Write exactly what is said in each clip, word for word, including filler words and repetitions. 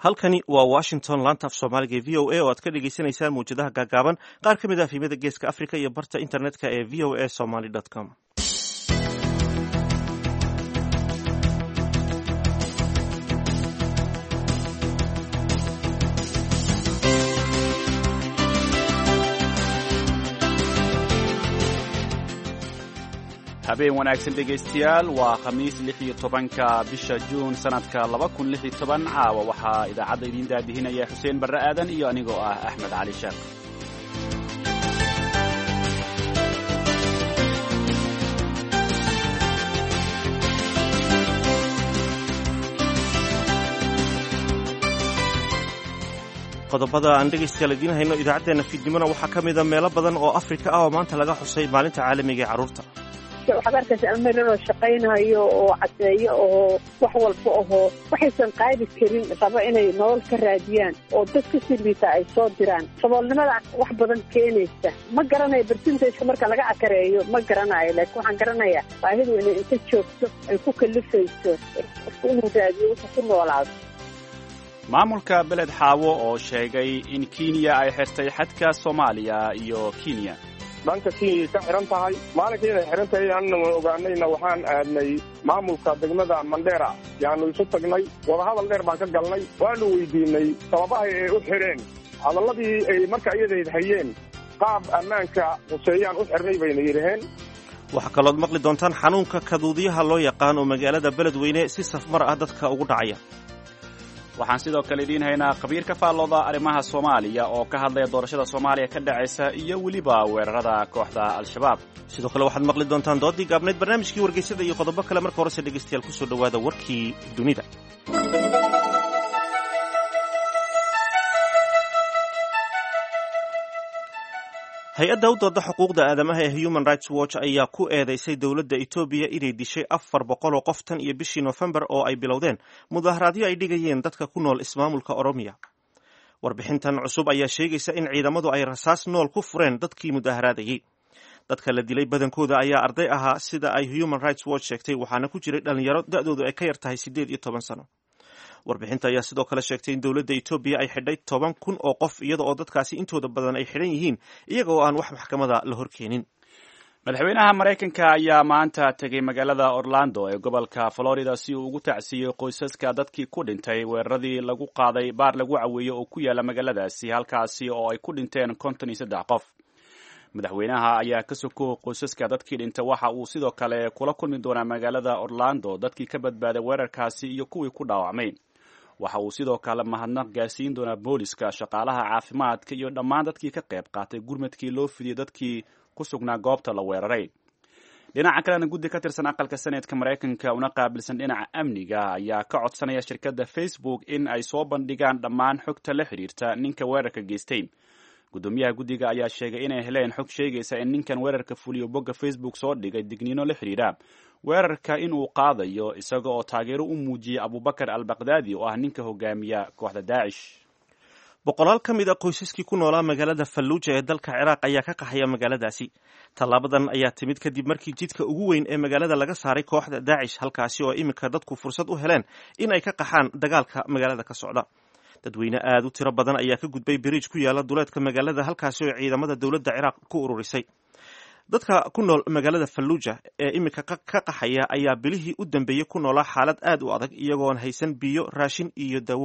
halkani waa washington laanta af soomaaliga ee v o a oo aad ka dhegeysaneysaan mawjadaha gaagaaban qaar ka mid ah fiimada geeska africa iyo barta internetka ee v o a somaly com habeen wanaagsan dhegaystayaal waa khamiis lix iyo tobanka bisha juun sanadka laba kun lix iyo toban caawa waxaa idaacadda idiin daadihinaya xuseen barre aadan iyo anigoo ah axmed cali sheekh qodobada aan dhegaystayaal idiin hayno idaacaddeenna fiidnimona waxaa ka mida meelo badan oo afrika ah oo maanta laga xusay maalinta caalamiga ee carruurta waxaad arkaysa almeeroo shaqaynayo oo cadeeyo oo wax walba ahoo waxaysan qaadi karin rabo inay nolol ka raadiyaan oo dad ka sii liita ay soo diraan saboolnimada wax badan keenaysa ma garanayo barsintaska marka laga akareeyo ma garanayo laakiin waxaan garanayaa baahidu inay inta joogto ay ku kalifayso qofku inuu raadiyo wuxuu ku noolaado maamulka beled xaawo oo sheegay in kenya ay xirtay xadka soomaaliya iyo kenya dhanka kenya ka xiran tahay maalinka inay xiran tahay aanna ogaanayna waxaan aadnay maamulka degmada mandheera yaanu isu tagnay wadahadal dheer baan ka galnay waanu weydiinay sababahay ay u xireen hadalladii ay marka iyadayd hayeen qaab ammaanka huseeyaan u xirnay bayna yidhaheen waxaa kalood maqli doontaan xanuunka kaduudiyaha loo yaqaan oo magaalada beledweyne si safmar ah dadka ugu dhacaya waxaan sidoo kale idiin haynaa khabiir ka faallooda arrimaha soomaaliya oo ka hadlaya doorashada soomaaliya ka dhacaysa iyo weliba weerarada kooxda al-shabaab sidoo kale waxaad maqli doontaan doodii gaabnayd barnaamijkii wargeysada iyo qodobo kale marka horese dhegaystayaal kusoo dhowaada warkii dunida hay-adda u dooda xuquuqda aadamaha ee human rights watch ayaa ku eedeysay dowladda etoobiya inay dishay afar boqol oo qof tan iyo bishii noofembar oo ay bilowdeen mudaharaadyo ay dhigayeen dadka ku nool ismaamulka oromiya warbixintan cusub ayaa sheegaysa in ciidamadu ay rasaas nool ku fureen dadkii mudaharaadayey dadka la dilay badankooda ayaa arday ahaa sida ay human rights watch sheegtay waxaana ku jiray dhalinyaro da-doodu ay ka yar tahay siddeed iyo toban sano warbixinta ayaa sidoo kale sheegtay in dowladda etoobiya ay xidhay toban kun oo qof iyada oo dadkaasi intooda badan ay xidhan yihiin iyaga oo aan wax maxkamada la horkeenin madaxweynaha maraykanka ayaa maanta tegey magaalada orlando ee gobolka florida si uu ugu tacsiiyey qoysaska dadkii ku dhintay weeraradii lagu qaaday baar lagu caweeyo oo ku yaala magaaladaasi halkaasi oo ay ku dhinteen konton iyo saddex qof madaxweynaha ayaa ka soko qoysaska dadkii dhintay waxa uu sidoo kale kula kulmi doonaa magaalada orlando dadkii ka badbaaday weerarkaasi iyo kuwii ku dhaawacmay waxa uu sidoo kale mahadnaq gaarsiin doonaa booliska shaqaalaha caafimaadka iyo dhammaan dadkii ka qayb qaatay gurmadkii loo fidiyey dadkii ku sugnaa goobta la weeraray dhinaca kalena guddi ka tirsan aqalka seneedka maraykanka una qaabilsan dhinaca amniga ayaa ka codsanaya shirkadda facebook in ay soo bandhigaan dhammaan xogta la xidhiirta ninka weerarka geystay gudoomiyaha guddiga ayaa sheegay inay heleen xog sheegaysa in ninkan weerarka fuliyo bogga facebook soo dhigay digniino la xidhiidha weerarka inuu qaadayo isaga oo taageero u muujiyey abubakar al bakhdadi oo ah ninka hogaamiya kooxda daacish boqolaal ka mid a qoysaskii ku noolaa magaalada falluuja ee dalka ciraaq ayaa ka qaxaya magaaladaasi tallaabadan ayaa timid kadib markii jidka ugu weyn ee magaalada laga saaray kooxda daacish halkaasi oo iminka dadku fursad u heleen in ay ka qaxaan dagaalka magaalada ka socda dadweyne aad u tiro badan ayaa ka gudbay biriij ku yaala duleedka magaalada halkaasi oo ciidamada dowladda ciraaq ku ururisay dadka ku nool magaalada falluuja ee iminka ka qaxaya ayaa bilihii u dambeeyey ku noolaa xaalad aad u adag iyagoon haysan biyo raashin iyo dawo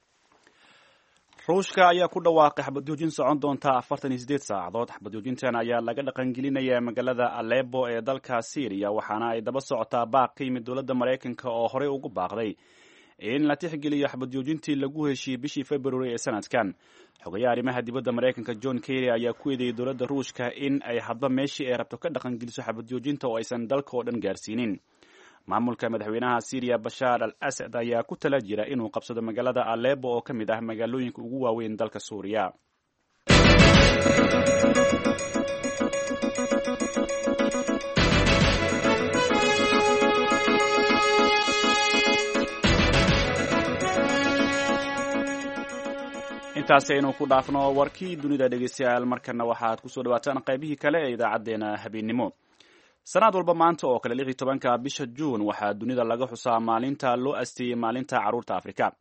ruushka ayaa ku dhawaaqay xabadjoojin socon doonta afartan iyo siddeed saacadood xabadjoojintan ayaa laga dhaqangelinaya magaalada alebo ee dalka syriya waxaana ay daba socotaa baaq ka yimid dowladda maraykanka oo horey ugu baaqday in la tixgeliyo xabadjoojintii lagu heshiiyey bishii february ee sanadkan xogayaha arrimaha dibadda maraykanka john kerry ayaa ku eedeeyey dowladda ruushka in ay hadba meeshii ay rabto ka dhaqangeliso xabadjoojinta oo aysan dalka oo dhan gaarsiinin maamulka madaxweynaha syriya bashaar al asad ayaa ku tala jira inuu qabsado magaalada alebo oo ka mid ah magaalooyinka ugu waaweyn dalka suuriya intaasi aynu ku dhaafno warkii dunida dhegeystayaal markana waxaad kusoo dhawaataan qaybihii kale ee idaacadeena habeennimo sanad walba maanta oo kale lix iyo tobanka bisha juun waxaa dunida laga xusaa maalinta loo asteeyey maalinta carruurta afrika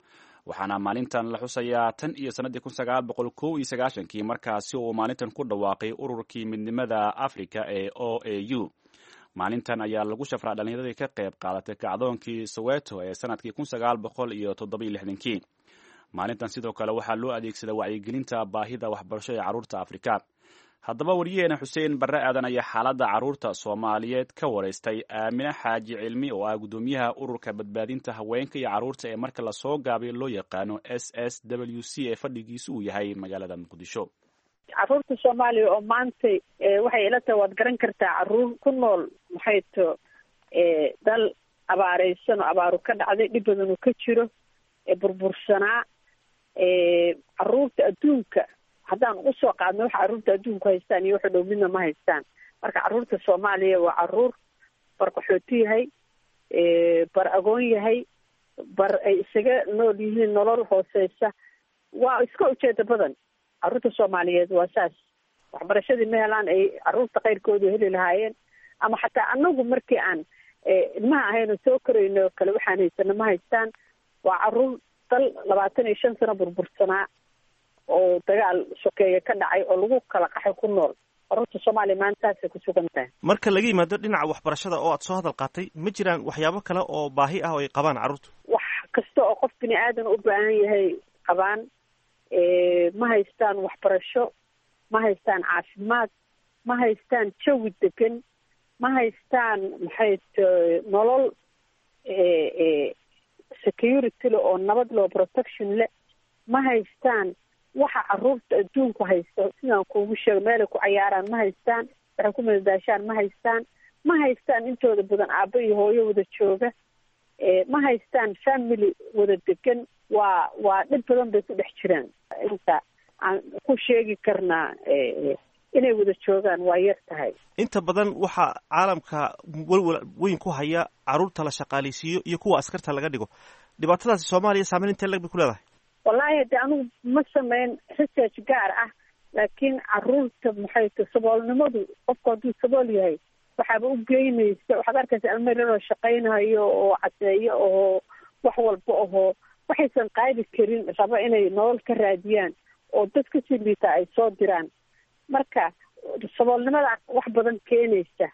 waxaana maalintan la xusayaa tan iyo sannaddii kun sagaal boqol kow iyo sagaashankii markaasi uu maalintan ku dhawaaqay ururkii midnimada africa ee o a u maalintan ayaa lagu shafraa dhallinyaradii ka qayb qaadatay kacdoonkii soweto ee sanadkii kun sagaal boqol iyo toddobiyo lixdankii maalintan sidoo kale waxaa loo adeegsadaa wacyigelinta baahida waxbarasho ee carruurta afrika haddaba wariyaheena xuseen barre aadan ayaa xaaladda carruurta soomaaliyeed ka waraystay aamine xaaji cilmi oo ah guddoomiyaha ururka badbaadinta haweenka iyo carruurta ee marka lasoo gaabiyo loo yaqaano s s w c ee fadhigiisu uu yahay magaalada muqdisho. carruurta soomaaliya oo maanta waxay ila tahay waad garan kartaa carruur ku nool maxay to dal abaareysan oo abaaru ka dhacday dhib badan uu ka jiro burbursanaa carruurta adduunka haddaan ugu soo qaadno waxa carruurta adduunku haystaan iyo waxa dhow midna ma haystaan marka carruurta soomaaliya waa carruur bar qaxooti yahay bar agoon yahay bar ay isaga nool yihiin nolol hooseysa waa iska ujeeda badan carruurta soomaaliyeed waa saas waxbarashadii ma helaan ay carruurta qayrkooda heli lahaayeen ama xataa anagu markii aan ilmaha ahayno soo korayno kale waxaan haysana ma haystaan waa carruur dal labaatan iyo shan sano burbursanaa oo dagaal sokeeye ka dhacay oo lagu kala qaxay ku nool carruurta soomaaliya maantaasay ku sugan tahay. marka laga yimaado dhinaca waxbarashada oo aad soo hadal qaatay ma jiraan waxyaabo kale oo baahi ah oo ay qabaan carruurtu? wax kasta oo qof bini aadan u baahan yahay qabaan ma haystaan waxbarasho ma haystaan caafimaad ma haystaan jawi degan ma haystaan maxay t nolol security le oo nabad loo protection le ma haystaan waxa carruurta adduunku haysto sidaan kuugu sheego meelay ku cayaaraan ma haystaan waxay ku madadaashaan ma haystaan ma haystaan intooda badan aabbo iyo hooyo wada jooga ma haystaan family wada degan waa waa dhib badan bay ku dhex jiraan inta aan ku sheegi karnaa inay wada joogaan waa yar tahay. inta badan waxaa caalamka walwal weyn ku haya carruurta la shaqaaleysiiyo iyo kuwa askarta laga dhigo dhibaatadaasi soomaaliya saameyn intee lag bay ku leedahay? wallahi de anigu ma sameyn research gaar ah laakiin carruurta maxay ta saboolnimadu qofku hadduu sabool yahay waxaaba u geynaysa waxaad arkaysa almeeroo shaqaynayo oo cadeeyo oo wax walba ahoo waxaysan qaadi karin raba inay nolol ka raadiyaan oo dad ka sii liita ay soo diraan marka saboolnimada wax badan keenaysa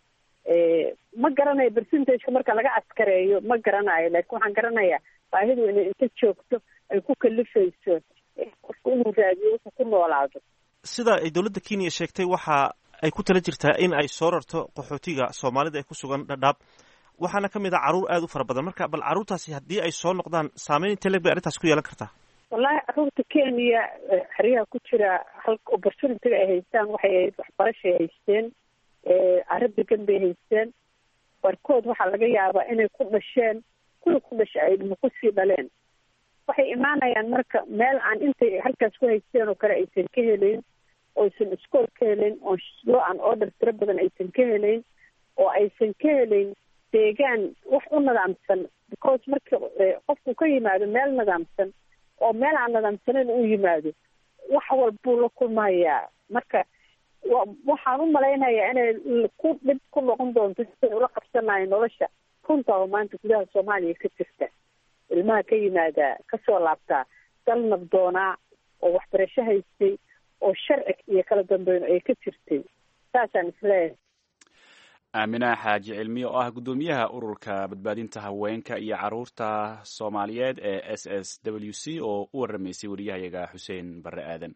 ma garanayo percentageka marka laga askareeyo ma garanayo laakiin waxaan garanayaa baahidu inay inta joogto ay ku kalifayso qofku inuu raadiyo wuxuu ku noolaado. sida ay dowladda kenya sheegtay waxa ay ku tala jirtaa in ay soo rarto qaxootiga soomaalida ee ku sugan dhadhaab waxaana ka mid ah carruur aada u fara badan marka bal carruurtaasi haddii ay soo noqdaan saameyn intee leg bay arrintaas ku yeelan kartaa? wallahi carruurta kenya xeryaha ku jira halka opportunity-ga ay haystaan waxay ahayd waxbarashay haysteen arrin degan bay haysteen barkood waxaa laga yaabaa inay ku dhasheen kuwa ku dhasha ay ilmo kusii dhaleen waxay imaanayaan marka meel aan intay halkaas ku haysteen oo kale aysan ka helayn oo aysan iskool ka helayn oo law and order tiro badan aysan ka helayn oo aysan ka helayn deegaan wax u nidaamsan because marka qofku ka yimaado meel nidaamsan oo meel aan nidaamsanayn u yimaado wax walbuu la kulmayaa marka waxaan u malaynayaa inay ku dhib ku noqon doonto siday ula qabsanayo nolosha runta oo maanta gudaha soomaaliya ka jirta ilmaha ka yimaada kasoo laabtaa dal nabdoonaa oo waxbarasho haystay oo sharci iyo kala dambeyn ay ka jirtay saasaan isleeyahay. aamina xaaji cilmi oo ah guddoomiyaha ururka badbaadinta haweenka iyo carruurta soomaaliyeed ee s s w c oo u waramaysay wariyahayaga xuseen barre aadan.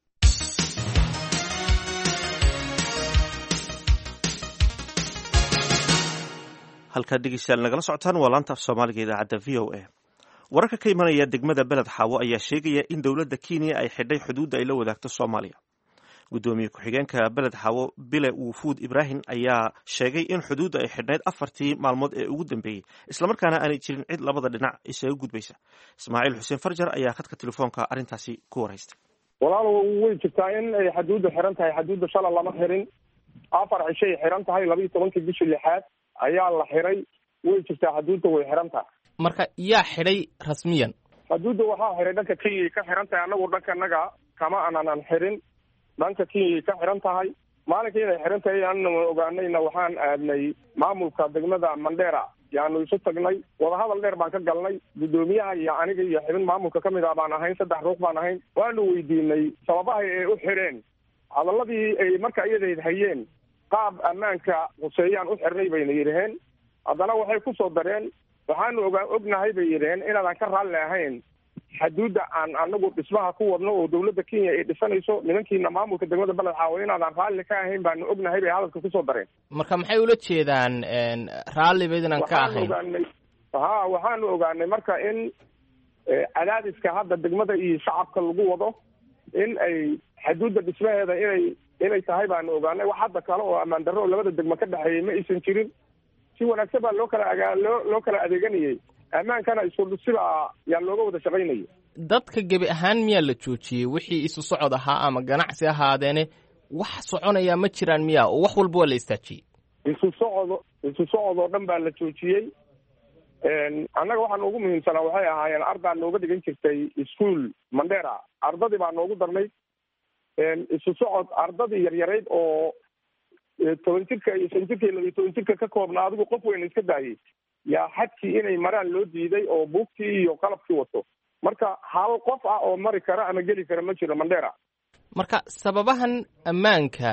halkaad dhegeystayaal nagala socotaan waa laanta af soomaaliga idaacadda v o a. wararka ka imanaya degmada beled xaawo ayaa sheegaya in dowladda kenya ay xidhay xuduudda ay la wadaagto soomaaliya. guddoomiye ku-xigeenka beled xaawo bile wufuud ibraahim ayaa sheegay in xuduudda ay xidhnayd afartii maalmood ee ugu dambeeyey islamarkaana aanay jirin cid labada dhinac isaga gudbaysa. ismaaciil xuseen farjar ayaa khadka telefoonka arrintaasi ku waraystay. walaalo way jirtaa in ay xaduudda xiran tahay. xaduudda shala lama xirin, afar cishay xiran tahay. laba iyo tobankii bishii lixaad ayaa la xiray. way jirtaa xaduudda way xiran tahay. marka yaa xidhay rasmiyan? xaduudda waxaa xiray dhanka kenya ka xiran tahay. anagu dhanka naga kama aanan xirin, dhanka kenya ka xiran tahay. maalinkii inay xiran tahay anna ogaanayna waxaan aadnay maamulka degmada Mandera yaanu isu tagnay wadahadal dheer baan ka galnay guddoomiyaha iyo aniga iyo xubin maamulka kamid ah baan ahayn saddex ruux baan ahayn waanu weydiinay sababaha ay u xireen hadaladii ay marka iyada hayeen qaab ammaanka quseeyaan u xirnay bayna yiraahdeen haddana waxay ku soo dareen waxaanu ogaa ognahay bay yiraahdeen inaadan ka raalli ahayn xuduudda aan anagu dhismaha ku wadno oo dawladda Kenya ay dhisanayso nimankiina maamulka degmada Balad Xaawo inaadan raalli ka ahayn baanu ognahay bay hadalka ku soo dareen marka maxay ula jeedaan raalli baydan ka ahayn ha waxaanu ogaanay marka in cadaadiska hadda degmada iyo shacabka lagu wado in ay xuduudda dhismaheeda inay inay tahay baanu ogaanay wax hadda kale oo ammaan darro labada degmo ka dhaxeeyay ma aysan jirin si wanaagsan baa loo kala agaa loo loo kala adeeganayay ammaankana isku sida yaa looga wada shaqaynayay dadka gebi ahaan miyaa la joojiyey wixii isu socod ahaa ama ganacsi ahaadeene wax soconaya ma jiraan miyaa oo wax walba waa la istaajiyey isu socod isu socod oo dhan baa la joojiyey annaga waxaa noogu muhiimsanaa waxay ahaayeen ardaa nooga dhigan jirtay iskuol Mandera ardadii baa noogu darnay isu socod ardadii yaryarayd oo toban jirka iyo shan jirka iyo toban jirka ka koobnaa adigu qof weyn iska daayay yaa xadkii inay maraan loo diiday oo buugtii iyo qalabkii wato marka hal qof ah oo mari kara ama geli kara ma jiro Mandera marka sababahan ammaanka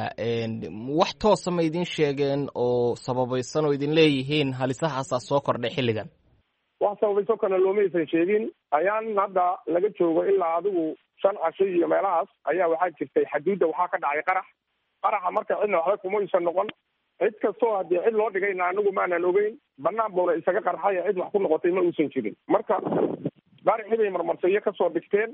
wax toosa ma idin sheegeen oo sababaysan oo idin leeyihiin halisahaasaa soo kordhay xilligan wax sababayso kana loomaysan sheegin ayaan hadda laga joogo ilaa adigu shan casho iyo meelahaas ayaa waxaa jirtay xuduudda waxaa ka dhacay qarax qaraxa marka cidna waxba kuma aysan noqon cid kastoo haddii cid loo dhigayna anagu maanan ogeyn banaan buuna isaga qarxaya cid wax ku noqotay ma uusan jirin marka qaraxii bay marmarsiyo kasoo dhigteen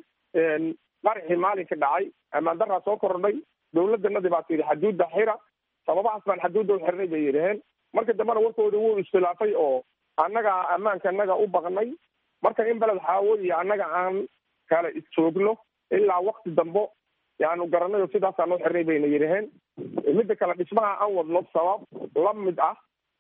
qaraxii maalinka dhacay ammaan daraa soo kordhay dawladdanadii baa tihi xuduudda xira sababahaas baan xuduudda u xirnay bay yidhaheen marka dambena warkooda wuu iskhilaafay oo annaga ammaanka annaga u baqnay marka in Balad Xaawo iyo annaga aan kala isjoogno ilaa waqti dambo yaanu garanayo sidaasaan u xirnay bayna yidhaheen midda kale dhismaha aan wadno sabab la mid ah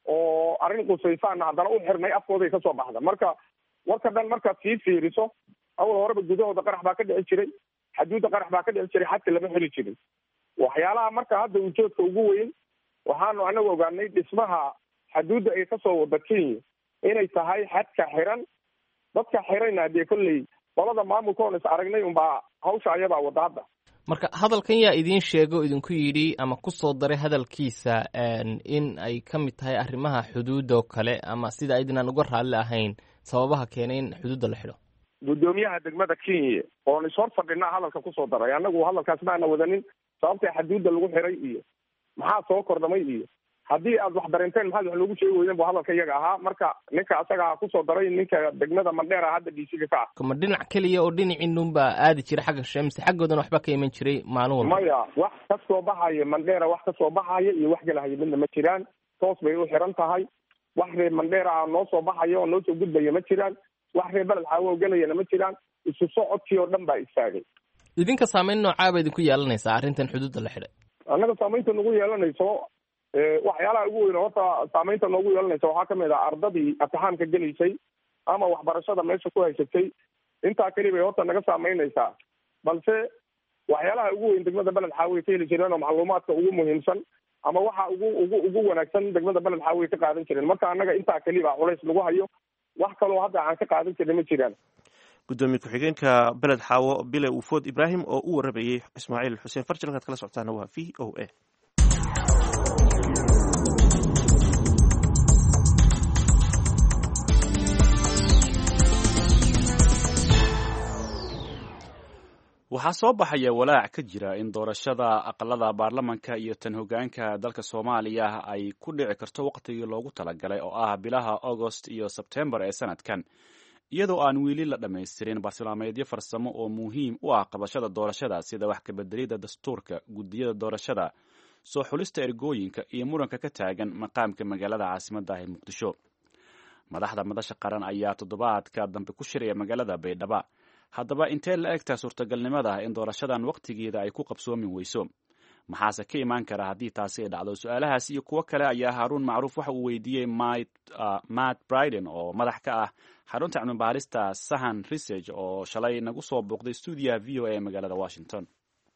oo arrin qusaysaana haddana u xirnay afkooday ka soo baxda marka warka dhan markaad sii fiiriso awal horeba gudahooda qarax baa ka dhici jiray xuduudda qarax baa ka dhici jiray xadka lama xili jirin waxyaalaha marka hadda ujeedka ugu weyn waxaanu anagu ogaanay dhismaha xuduudda ay kasoo wada Kenya inay tahay xadka xiran dadka xirayna dee kolley qolada maamulkoon is aragnay unbaa hawsha ayadaa wada hadda marka hadalkan yaa idiin sheego idinku yidhi ama ku soo daray hadalkiisa in ay ka mid tahay arrimaha xuduudda oo kale ama sida aydinaan uga raalli ahayn sababaha keenay in xuduudda la xidho guddoomiyaha degmada Kenya oon is hor fadhinaa hadalka ku soo daray annagu hadalkaas maana wadanin sababta xuduudda lagu xiray iyo maxaa soo kordhamay iyo haddii aad wax dareenteen maxaad wax loogu sheegi weydeen bu hadalka iyaga ahaa marka ninka asaga ku soo daray ninka degmada Mandera hadda D C ka ah ma dhinac kaliya oo dhinaciinun baa aadi jiray xagga Shamsi xaggoodana waxba ka iman jiray maalin walba maya wax ka soo baxaya Mandera wax ka soo baxaya iyo wax galahaya midna ma jiraan toos bay u xiran tahay wax reer Mandera noo soo baxaya oo noo soo gudbaya ma jiraan wax reer Balad Xaawo galayana ma jiraan isu socodkii oo dhan baa istaagay idinka saameyn noocaa bay idinku yeelanaysaa arrintan xuduudda la xidhay annaga saameynta nagu yeelanayso waxyaalaha ugu weyn horta saameynta noogu yeelanaysa waxaa kamid ah ardadii imtixaanka gelaysay ama waxbarashada meesha ku haysatay intaa keli bay horta naga saameynaysaa balse waxyaalaha ugu weyn degmada Balad Xaawo ka heli jireen oo macluumaadka ugu muhiimsan ama waxa ugu ugu ugu wanaagsan degmada Balad Xaawo ka qaadan jireen marka annaga intaa keli baa culays lagu hayo wax kaloo hadda aan ka qaadan jirin ma jiraan gudoomiye ku-xigeenka Balad Xaawo Bile Ufood Ibrahim oo u warabayay Ismaaciil Xuseen Farjil halkaad kala socotaana waa V O A waxaa soo baxaya walaac ka jira in doorashada aqalada baarlamanka iyo tan hogaanka dalka Soomaaliya ay ku dhici karto waqtigii loogu talagalay oo ah bilaha August iyo September ee sanadkan iyadoo aan weli la dhammaystirin bartilmaameedyo farsamo oo muhiim u ah qabashada doorashada sida wax ka bedelida dastuurka gudiyada doorashada soo xulista ergooyinka iyo muranka ka taagan maqaamka magaalada caasimadda ee Muqdisho madaxda madasha qaran ayaa toddobaadka dambe ku shiraya magaalada Baydhabo haddaba intee la egtaa suurtagalnimada in doorashadan waqtigeeda ay ku qabsoomi weyso maxaase ka imaan kara haddii taasi ay dhacdo su-aalahaas iyo kuwo kale ayaa Haaruun Macruuf waxa uu weydiiyey Matt Bryden oo madax ka ah xarunta cilmi baarista Sahan Research oo shalay nagu soo booqday stuudiyaha V O A ee magaalada Washington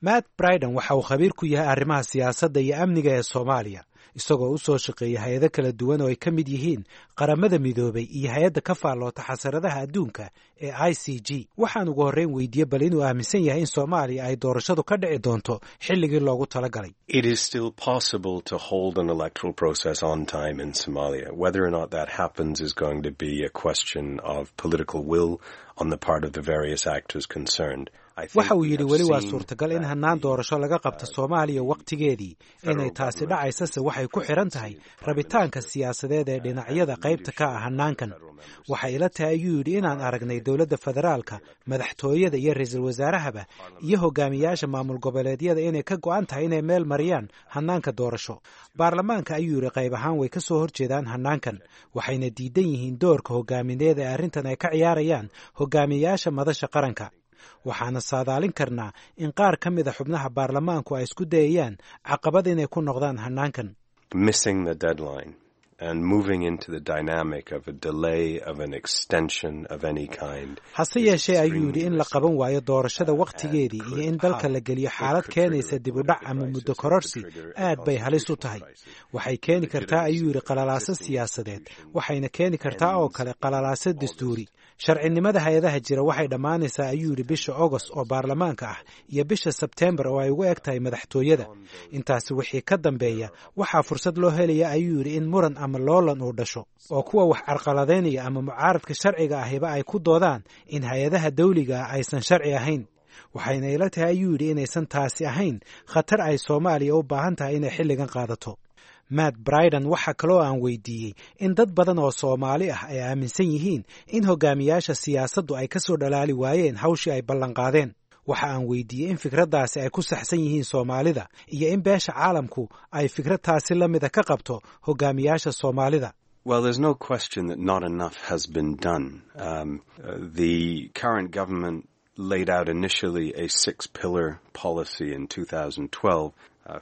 matt briden waxa uu khabiir ku yahay arrimaha siyaasadda iyo amniga ee soomaaliya isagoo u soo shaqeeya hay-ado kala duwan oo ay ka mid yihiin qaramada midoobay iyo hay-adda ka faalloota xasaradaha adduunka ee i c g waxaan ugu horreyn weydiiyey bal inuu aaminsan yahay in soomaaliya ay doorashadu ka dhici doonto xilligii loogu talagalay. It is still possible to hold an electoral process on time in Somalia. Whether or not that happens is going to be a question of political will on the part of the various actors concerned. waxa uu yidhi weli waa suurtagal in hannaan doorasho laga qabto soomaaliya wakhtigeedii inay taasi dhacaysase waxay ku xidhan tahay rabitaanka siyaasadeed ee dhinacyada qaybta ka ah hannaankan. waxay ila tahay ayuu yidhi inaan aragnay dowladda federaalka madaxtooyada iyo ra-iisul wasaarahaba iyo hogaamiyaasha maamul goboleedyada inay ka go'an tahay inay meel mariyaan hannaanka doorasho. baarlamaanka ayuu yidhi qayb ahaan way ka soo horjeedaan hannaankan waxayna diidan yihiin doorka hogaamineed ee arrintan ay ka ciyaarayaan hogaamiyaasha madasha qaranka. waxaana saadaalin karnaa in qaar ka mida xubnaha baarlamaanku ay isku dayayaan caqabad inay ku noqdaan hannaankan. Missing the deadline and moving into the dynamic of a delay of an extension of any kind. hase yeeshee ayuu yidhi in la qaban waayo doorashada wakhtigeedii iyo in dalka la geliyo xaalad keenaysa dib u dhac ama muddo kororsi aad bay halis u tahay. waxay keeni kartaa ayuu yidhi qalalaaso siyaasadeed waxayna keeni kartaa oo kale qalalaaso dastuuri. sharcinimada hay-adaha jira waxay dhammaanaysaa ayuu yidhi bisha agost oo baarlamaanka ah iyo bisha sebtembar oo ay ugu eg tahay madaxtooyada. intaasi wixii ka dambeeya waxaa fursad loo helaya ayuu yidhi in muran ama loolan uu dhasho oo kuwa wax carqaladaynaya ama mucaaradka sharciga ahiba ay ku doodaan in hay-adaha dawliga ah aysan sharci ahayn. waxayna ila tahay ayuu yidhi inaysan taasi ahayn khatar ay soomaaliya u baahan tahay inay xilligan qaadato. matt briden waxa kaloo aan weydiiyey in dad badan oo Soomaali ah ay aaminsan yihiin in hogaamiyaasha siyaasaddu ay ka soo dhalaali waayeen hawshii ay ballan qaadeen. waxa aan weydiiyey in fikraddaasi ay ku saxsan yihiin Soomaalida iyo in beesha caalamku ay fikradtaasi la mid ka qabto hogaamiyaasha Soomaalida. Well, there's no question that not enough has been done. Um, uh, the current government laid out initially a six-pillar policy in two thousand twelve.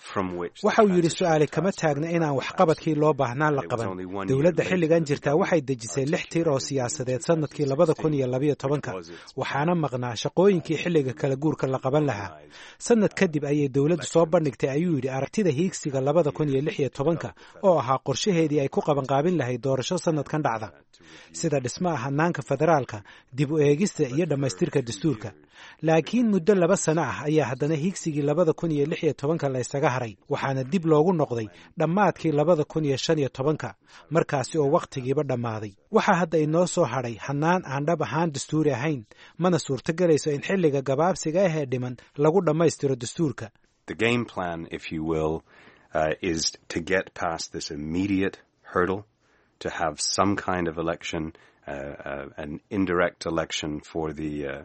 waxa uu yidhi su-aali kama taagna inaan waxqabadkii loo baahnaan la qaban. dowladda xilligan jirtaa waxay dejisay lix tir oo siyaasadeed sanadkii labada kun iyo labayo tobanka waxaana maqnaa shaqooyinkii xilliga kala guurka la qaban lahaa. sanad kadib ayay dowladdu soo bandhigtay ayuu yidhi aragtida hiigsiga labada kun iyo lix iyo tobanka oo ahaa qorshaheedii ay ku qabanqaabin lahayd doorasho sanadkan dhacda sida dhismaha hannaanka federaalka, dib u eegista iyo dhammaystirka dastuurka. laakiin muddo laba sano ah ayaa haddana hiigsigii labada kun iyo lix iyo tobanka la isaga haray waxaana dib loogu noqday dhammaadkii labada kun iyo shan iyo tobanka markaasi oo wakhtigiiba dhammaaday. waxaa hadda inoo soo hadhay hannaan aan dhab ahaan dastuuri ahayn mana suurtogelayso in xilliga gabaabsiga ahee dhiman lagu dhammaystiro dastuurka. The game plan, if you will, uh, is to get past this immediate hurdle to have some kind of election, uh, uh, an indirect election for the uh,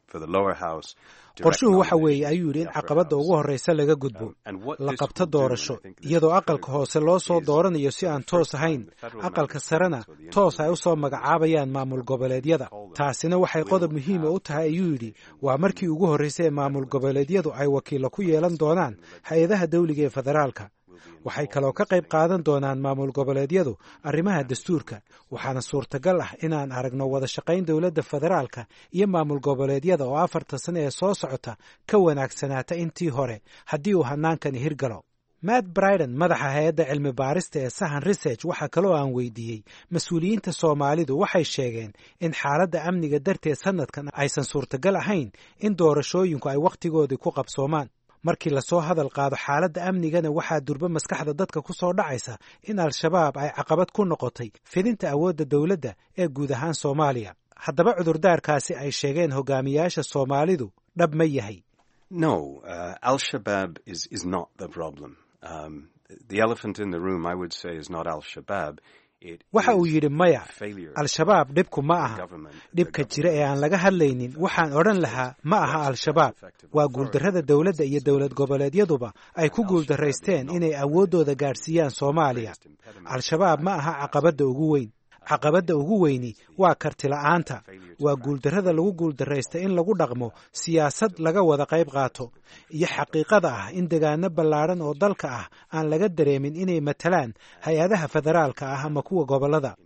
qorshuhu waxa weeye ayuu yidhi in caqabadda ugu horraysa laga gudbo la qabto doorasho iyadoo aqalka hoose loo soo dooranayo si aan toos ahayn aqalka sarena toos ay u soo magacaabayaan maamul goboleedyada. taasina waxay qodob muhiima u tahay ayuu yidhi waa markii ugu horraysay ee maamul goboleedyadu ay wakiilo ku yeelan doonaan hay-adaha dawliga ee federaalka. waxay kaloo ka qayb qaadan doonaan maamul goboleedyadu arrimaha dastuurka waxaana suurtagal ah inaan aragno wada shaqayn dowladda federaalka iyo maamul goboleedyada oo afarta sano ee soo socota ka wanaagsanaata intii hore haddii uu hannaankani hirgalo. matt briden madaxa hay-adda cilmi baarista ee sahan research waxaa kaloo aan weydiiyey mas-uuliyiinta Soomaalidu waxay sheegeen in xaaladda amniga darteed sanadkan aysan suurtagal ahayn in doorashooyinku ay wakhtigoodii ku qabsoomaan. markii lasoo hadal qaado xaaladda amnigana waxaa durba maskaxda dadka ku soo dhacaysa in al-shabaab ay caqabad ku noqotay fidinta awoodda dowladda ee guud ahaan Soomaaliya. haddaba cudurdaarkaasi ay sheegeen hogaamiyaasha Soomaalidu dhab ma yahay? No, uh, al-Shabaab is, is not the problem. Um, the elephant in the room, I would say, is not al-Shabaab. waxa uu yidhi maya, al-shabaab dhibku ma aha. dhibka jira ee aan laga hadlaynin waxaan odhan lahaa ma aha al-shabaab, waa guuldarrada dowladda iyo dowlad goboleedyaduba ay ku guuldarraysteen inay awooddooda gaadhsiiyaan Soomaaliya. al-shabaab ma aha caqabadda ugu weyn. caqabadda ugu weyni waa kartila'aanta, waa guuldarrada lagu guuldarraysta in lagu dhaqmo siyaasad laga wada qayb qaato iyo xaqiiqada ah in degaano ballaadhan oo dalka ah aan laga dareemin inay matalaan hay-adaha federaalka ah ama kuwa gobollada.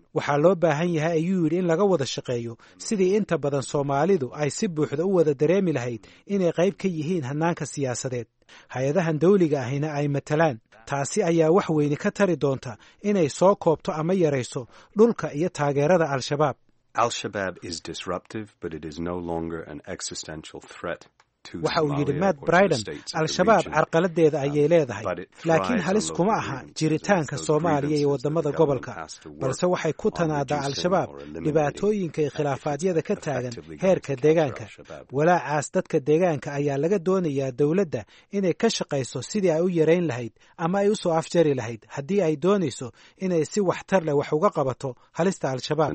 waxaa loo baahan yahay ayuu yidhi in laga wada shaqeeyo sidii inta badan soomaalidu ay si buuxda u wada dareemi lahayd inay qayb ka yihiin hannaanka siyaasadeed hay-adahan dawliga ahina ay matalaan taasi ayaa wax weyne ka tari doonta inay soo koobto ama yarayso dhulka iyo taageerada al-shabaab Al-Shabaab is disruptive, but it is no longer an existential threat. waxa uu yidhi matt briden al-shabaab carqaladeeda ayay leedahay laakiin halis kuma aha jiritaanka soomaaliya iyo waddamada gobolka balse waxay ku tanaadaa al-shabaab dhibaatooyinka iyo khilaafaadyada ka taagan heerka deegaanka walaacaas dadka deegaanka ayaa laga doonayaa dowladda inay ka shaqayso sidii ay u yarayn lahayd ama ay u soo afjari lahayd haddii ay doonayso inay si waxtar leh wax uga qabato halista al-shabaab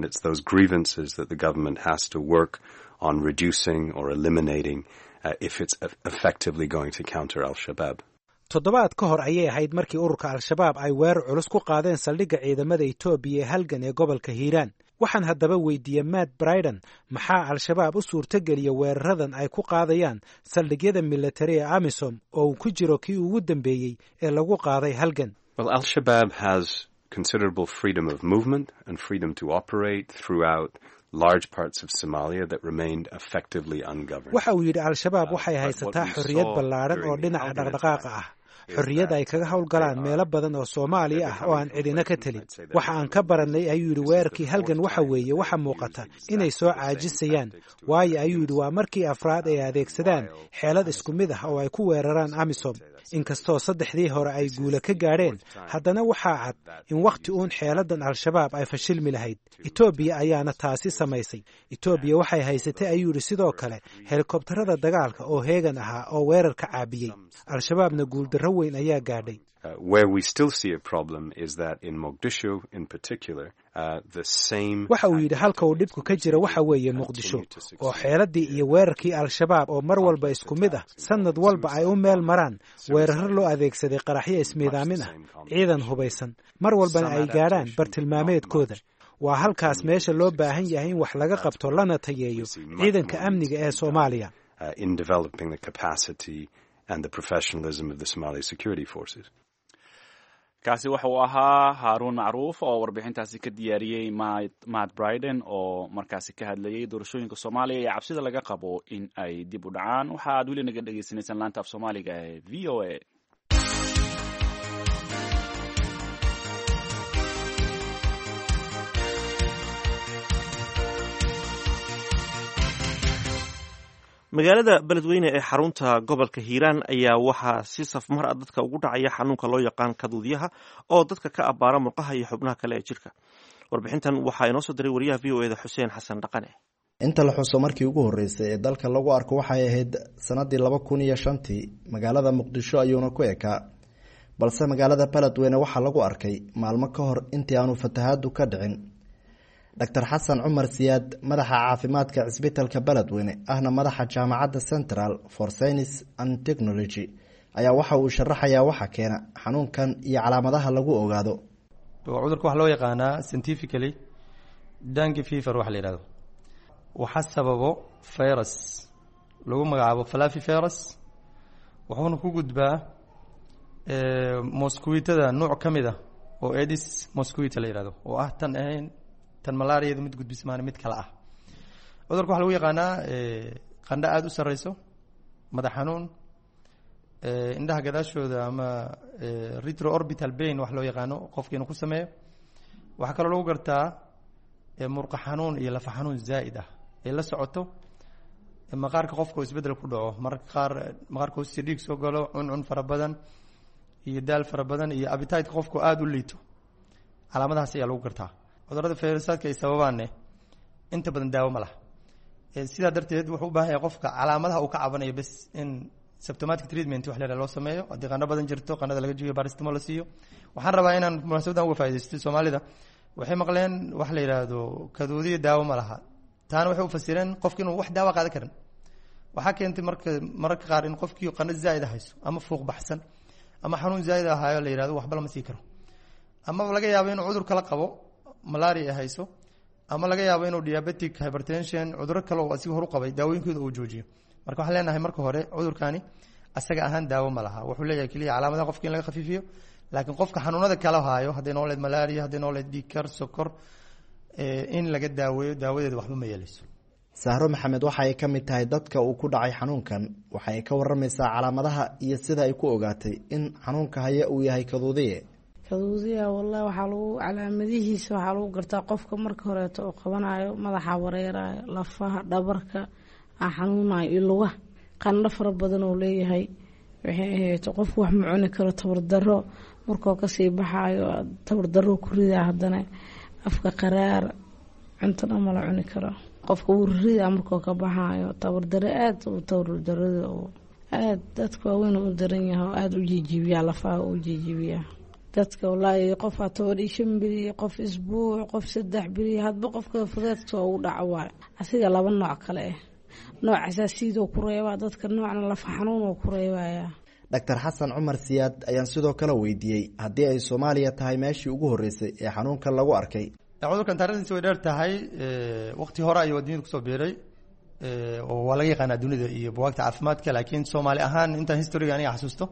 Uh, if it's effectively going to counter al-Shabaab. toddobaad ka hor ayay ahayd markii ururka al-shabaab ay weerar culus ku qaadeen saldhigga ciidamada Itoobiya ee halgan ee gobolka Hiiraan waxaan haddaba weydiiyey Matt Briden maxaa al-shabaab u suurtageliya weeraradan ay ku qaadayaan saldhigyada military ee AMISOM oo uu ku jiro kii ugu dambeeyey ee lagu qaaday halgan. Well, al-Shabaab has considerable freedom of movement and freedom to operate throughout large parts of Somalia that remained effectively ungoverned. waxa uu yidhi al-shabaab waxay haysataa xorriyad ballaaran oo dhinaca dhaqdhaqaaqa ah xorriyad ay kaga howlgalaan meelo badan oo Soomaaliya ah oo aan cidina ka talin waxa aan ka baranay ayuu yidhi weerarkii halgan waxa weeye waxa muuqata inay soo caajisayaan waayo ayuu yidhi waa markii afraad ay adeegsadaan xeelad isku mid ah oo ay ku weeraraan AMISOM inkastoo saddexdii hore ay guula ka gaadheen haddana waxaa cad in wakhti uun xeeladan al-shabaab ay fashilmi lahayd Itoobiya ayaana taasi samaysay Itoobiya waxay haysatay ayuu yidhi sidoo kale helikobtarada dagaalka oo heegan ahaa oo weerar ka caabiyey al-shabaabna guuldarro weyn ayaa gaadhay. Uh, where we still see a problem is that in Mogadishu in particular uh, the same waxa uu yidhi halka uu dhibku ka jira waxa weeye Muqdisho oo xeeladii iyo weerarkii al-shabaab oo mar walba isku mid ah sanad walba ay u meel maraan weerar loo adeegsaday qaraxyo ismiidaamin ah ciidan hubaysan mar walbana ay gaadhaan bartilmaameedkooda waa halkaas meesha loo baahan yahay in wax laga qabto lana tayeeyo ciidanka amniga ee Soomaaliya uh, in developing the capacity and the professionalism of the Somali security forces. kaasi waxa uu ahaa Haarun Macruuf oo warbixintaasi ka diyaariyey Matt Briden oo markaasi ka hadlayay doorashooyinka Soomaaliya iyo cabsida laga qabo in ay dib u dhacaan waxa aad weli naga dhageysanaysaan laanta af Soomaaliga ee V O A. magaalada beledweyne ee xarunta gobolka Hiiraan ayaa waxaa si safmar ah dadka ugu dhacaya xanuunka loo yaqaan kaduudyaha oo dadka ka abaara murqaha iyo xubnaha kale ee jirka. warbixintan waxaa inoo soo diray wariyaha V O A da Xuseen Xasan Dhaqane. inta la xuso markii ugu horeysay ee dalka lagu arko waxay ahayd sanadii laba kun iyo shantii magaalada Muqdisho ayuuna ku ekaa balse magaalada beledweyne waxaa lagu arkay maalmo ka hor intii aanu fatahaadu ka dhicin. Doctor Xasan Cumar Siyaad madaxa caafimaadka cisbitaalka beledweyne ahna madaxa jaamacadda Central for Science and Technology ayaa waxa uu sharaxayaa waxa keena xanuunkan iyo calaamadaha lagu ogaado. cudurka waxa loo yaqaanaa scientifically dengue fever waxa la yiraahdo waxa sababo virus lagu magacaabo flavivirus wuxuuna ku gudbaa ee mosquito-da nooc kamid ah oo Aedes mosquito la yiraahdo oo ah tan ahayn tan malaariyada mid gudbismaan mid kala ah. cudurka waxa lagu yaqaanaa ee qandho aad u sareyso madax xanuun ee indhaha gadaashooda ama retroorbital pain wax loo yaqaano qofka inuu ku sameeyo waxa kale lagu gartaa ee murqa xanuun iyo lafa xanuun zaid ah ee la socoto maqaarka qofka oo isbedel ku dhaco marka qaar maqaarka oo si dhiig soo galo cuncun fara badan iyo daal fara badan iyo appetite qofku aad u liito calaamadahaas ayaa lagu gartaa. cudurrada fayrasaadka ay sababaanne inta badan daawo ma laha ee sidaa darteed wuxuu u baahan yahay qofka calaamadaha uu ka cabanayo bas in symptomatic treatment wax leeyahay loo sameeyo haddii qandho badan jirto qandhada laga jiyo paracetamol la siiyo. waxaan rabaa inaan munaasabadan uga faa'iidaysto Soomaalida waxay maqleen wax la yiraahdo kaduudiyo daawo ma laha taana waxay u fasireen qofka inuu wax daawo qaadan karin waxa keentay marka marka qaar in qofkii qandho zaid hayso ama fuuq baxsan ama xanuun zaid ah la yiraahdo waxba lama sii karo ama laga yaabo inuu cudur kala qabo malaria hayso ama laga yaabo inuu diabetic hypertension cudurro kale oo asiga hor u qabay daawooyinkooda uu joojiyo. marka waxaan leenahay marka hore cudurkani asaga ahaan daawo ma laha wuxuu leeyahay kaliya calaamadaha qofka in laga khafiifiyo laakiin qofka xanuunada kala haayo haday nooleed malaria haday nooleed dhiig kar sokor in laga daaweeyo daawadeeda waxba ma yeelayso. Sahro Maxamed waxa ay ka mid tahay dadka uu ku dhacay xanuunkan, waxa ay ka waramaysaa calaamadaha iyo sida ay ku ogaatay in xanuunka haya uu yahay kaduudiye. kaduudiya wallahi waxa lagu calaamadihiisa waxa lagu gartaa qofka marka hore oo qabanayo madaxa wareerayo, lafaha, dhabarka aan xanuunayo iyo lugaha qandho fara badan oo leeyahay. waxay ahayd qofku wax ma cuni karo, tabardaro markuu ka sii baxayo tabardaro ku ridaa, haddana afka qaraar, cuntana ma la cuni karo. qofka uu ridaa markuu ka baxayo tabardaro aad u tabardarada oo aad dadka weyn u daran yahay oo aad u jijibiya, lafaha u jijibiya dadka. wallahi qof toban iyo shan biri, qof isbuuc, qof saddex biri, hadba qofka fudeedka uu dhaco asiga laba nooc kale ah. nooc asaasiyo ku reebaa dadka, noocna lafa xanuun oo ku reebaya. Doctor Xasan Cumar Siyaad ayaan sidoo kale weydiiyey haddii ay Soomaaliya tahay meeshii ugu horeysay ee xanuunkan lagu arkay. cudurkan taariikhdiisa way dheer tahay, waqti hore ayuu adduunyada kusoo biiray oo waa laga yaqaanaa dunida iyo buwaagta caafimaadka, laakiin Soomaali ahaan intaan historiga aniga xasuusto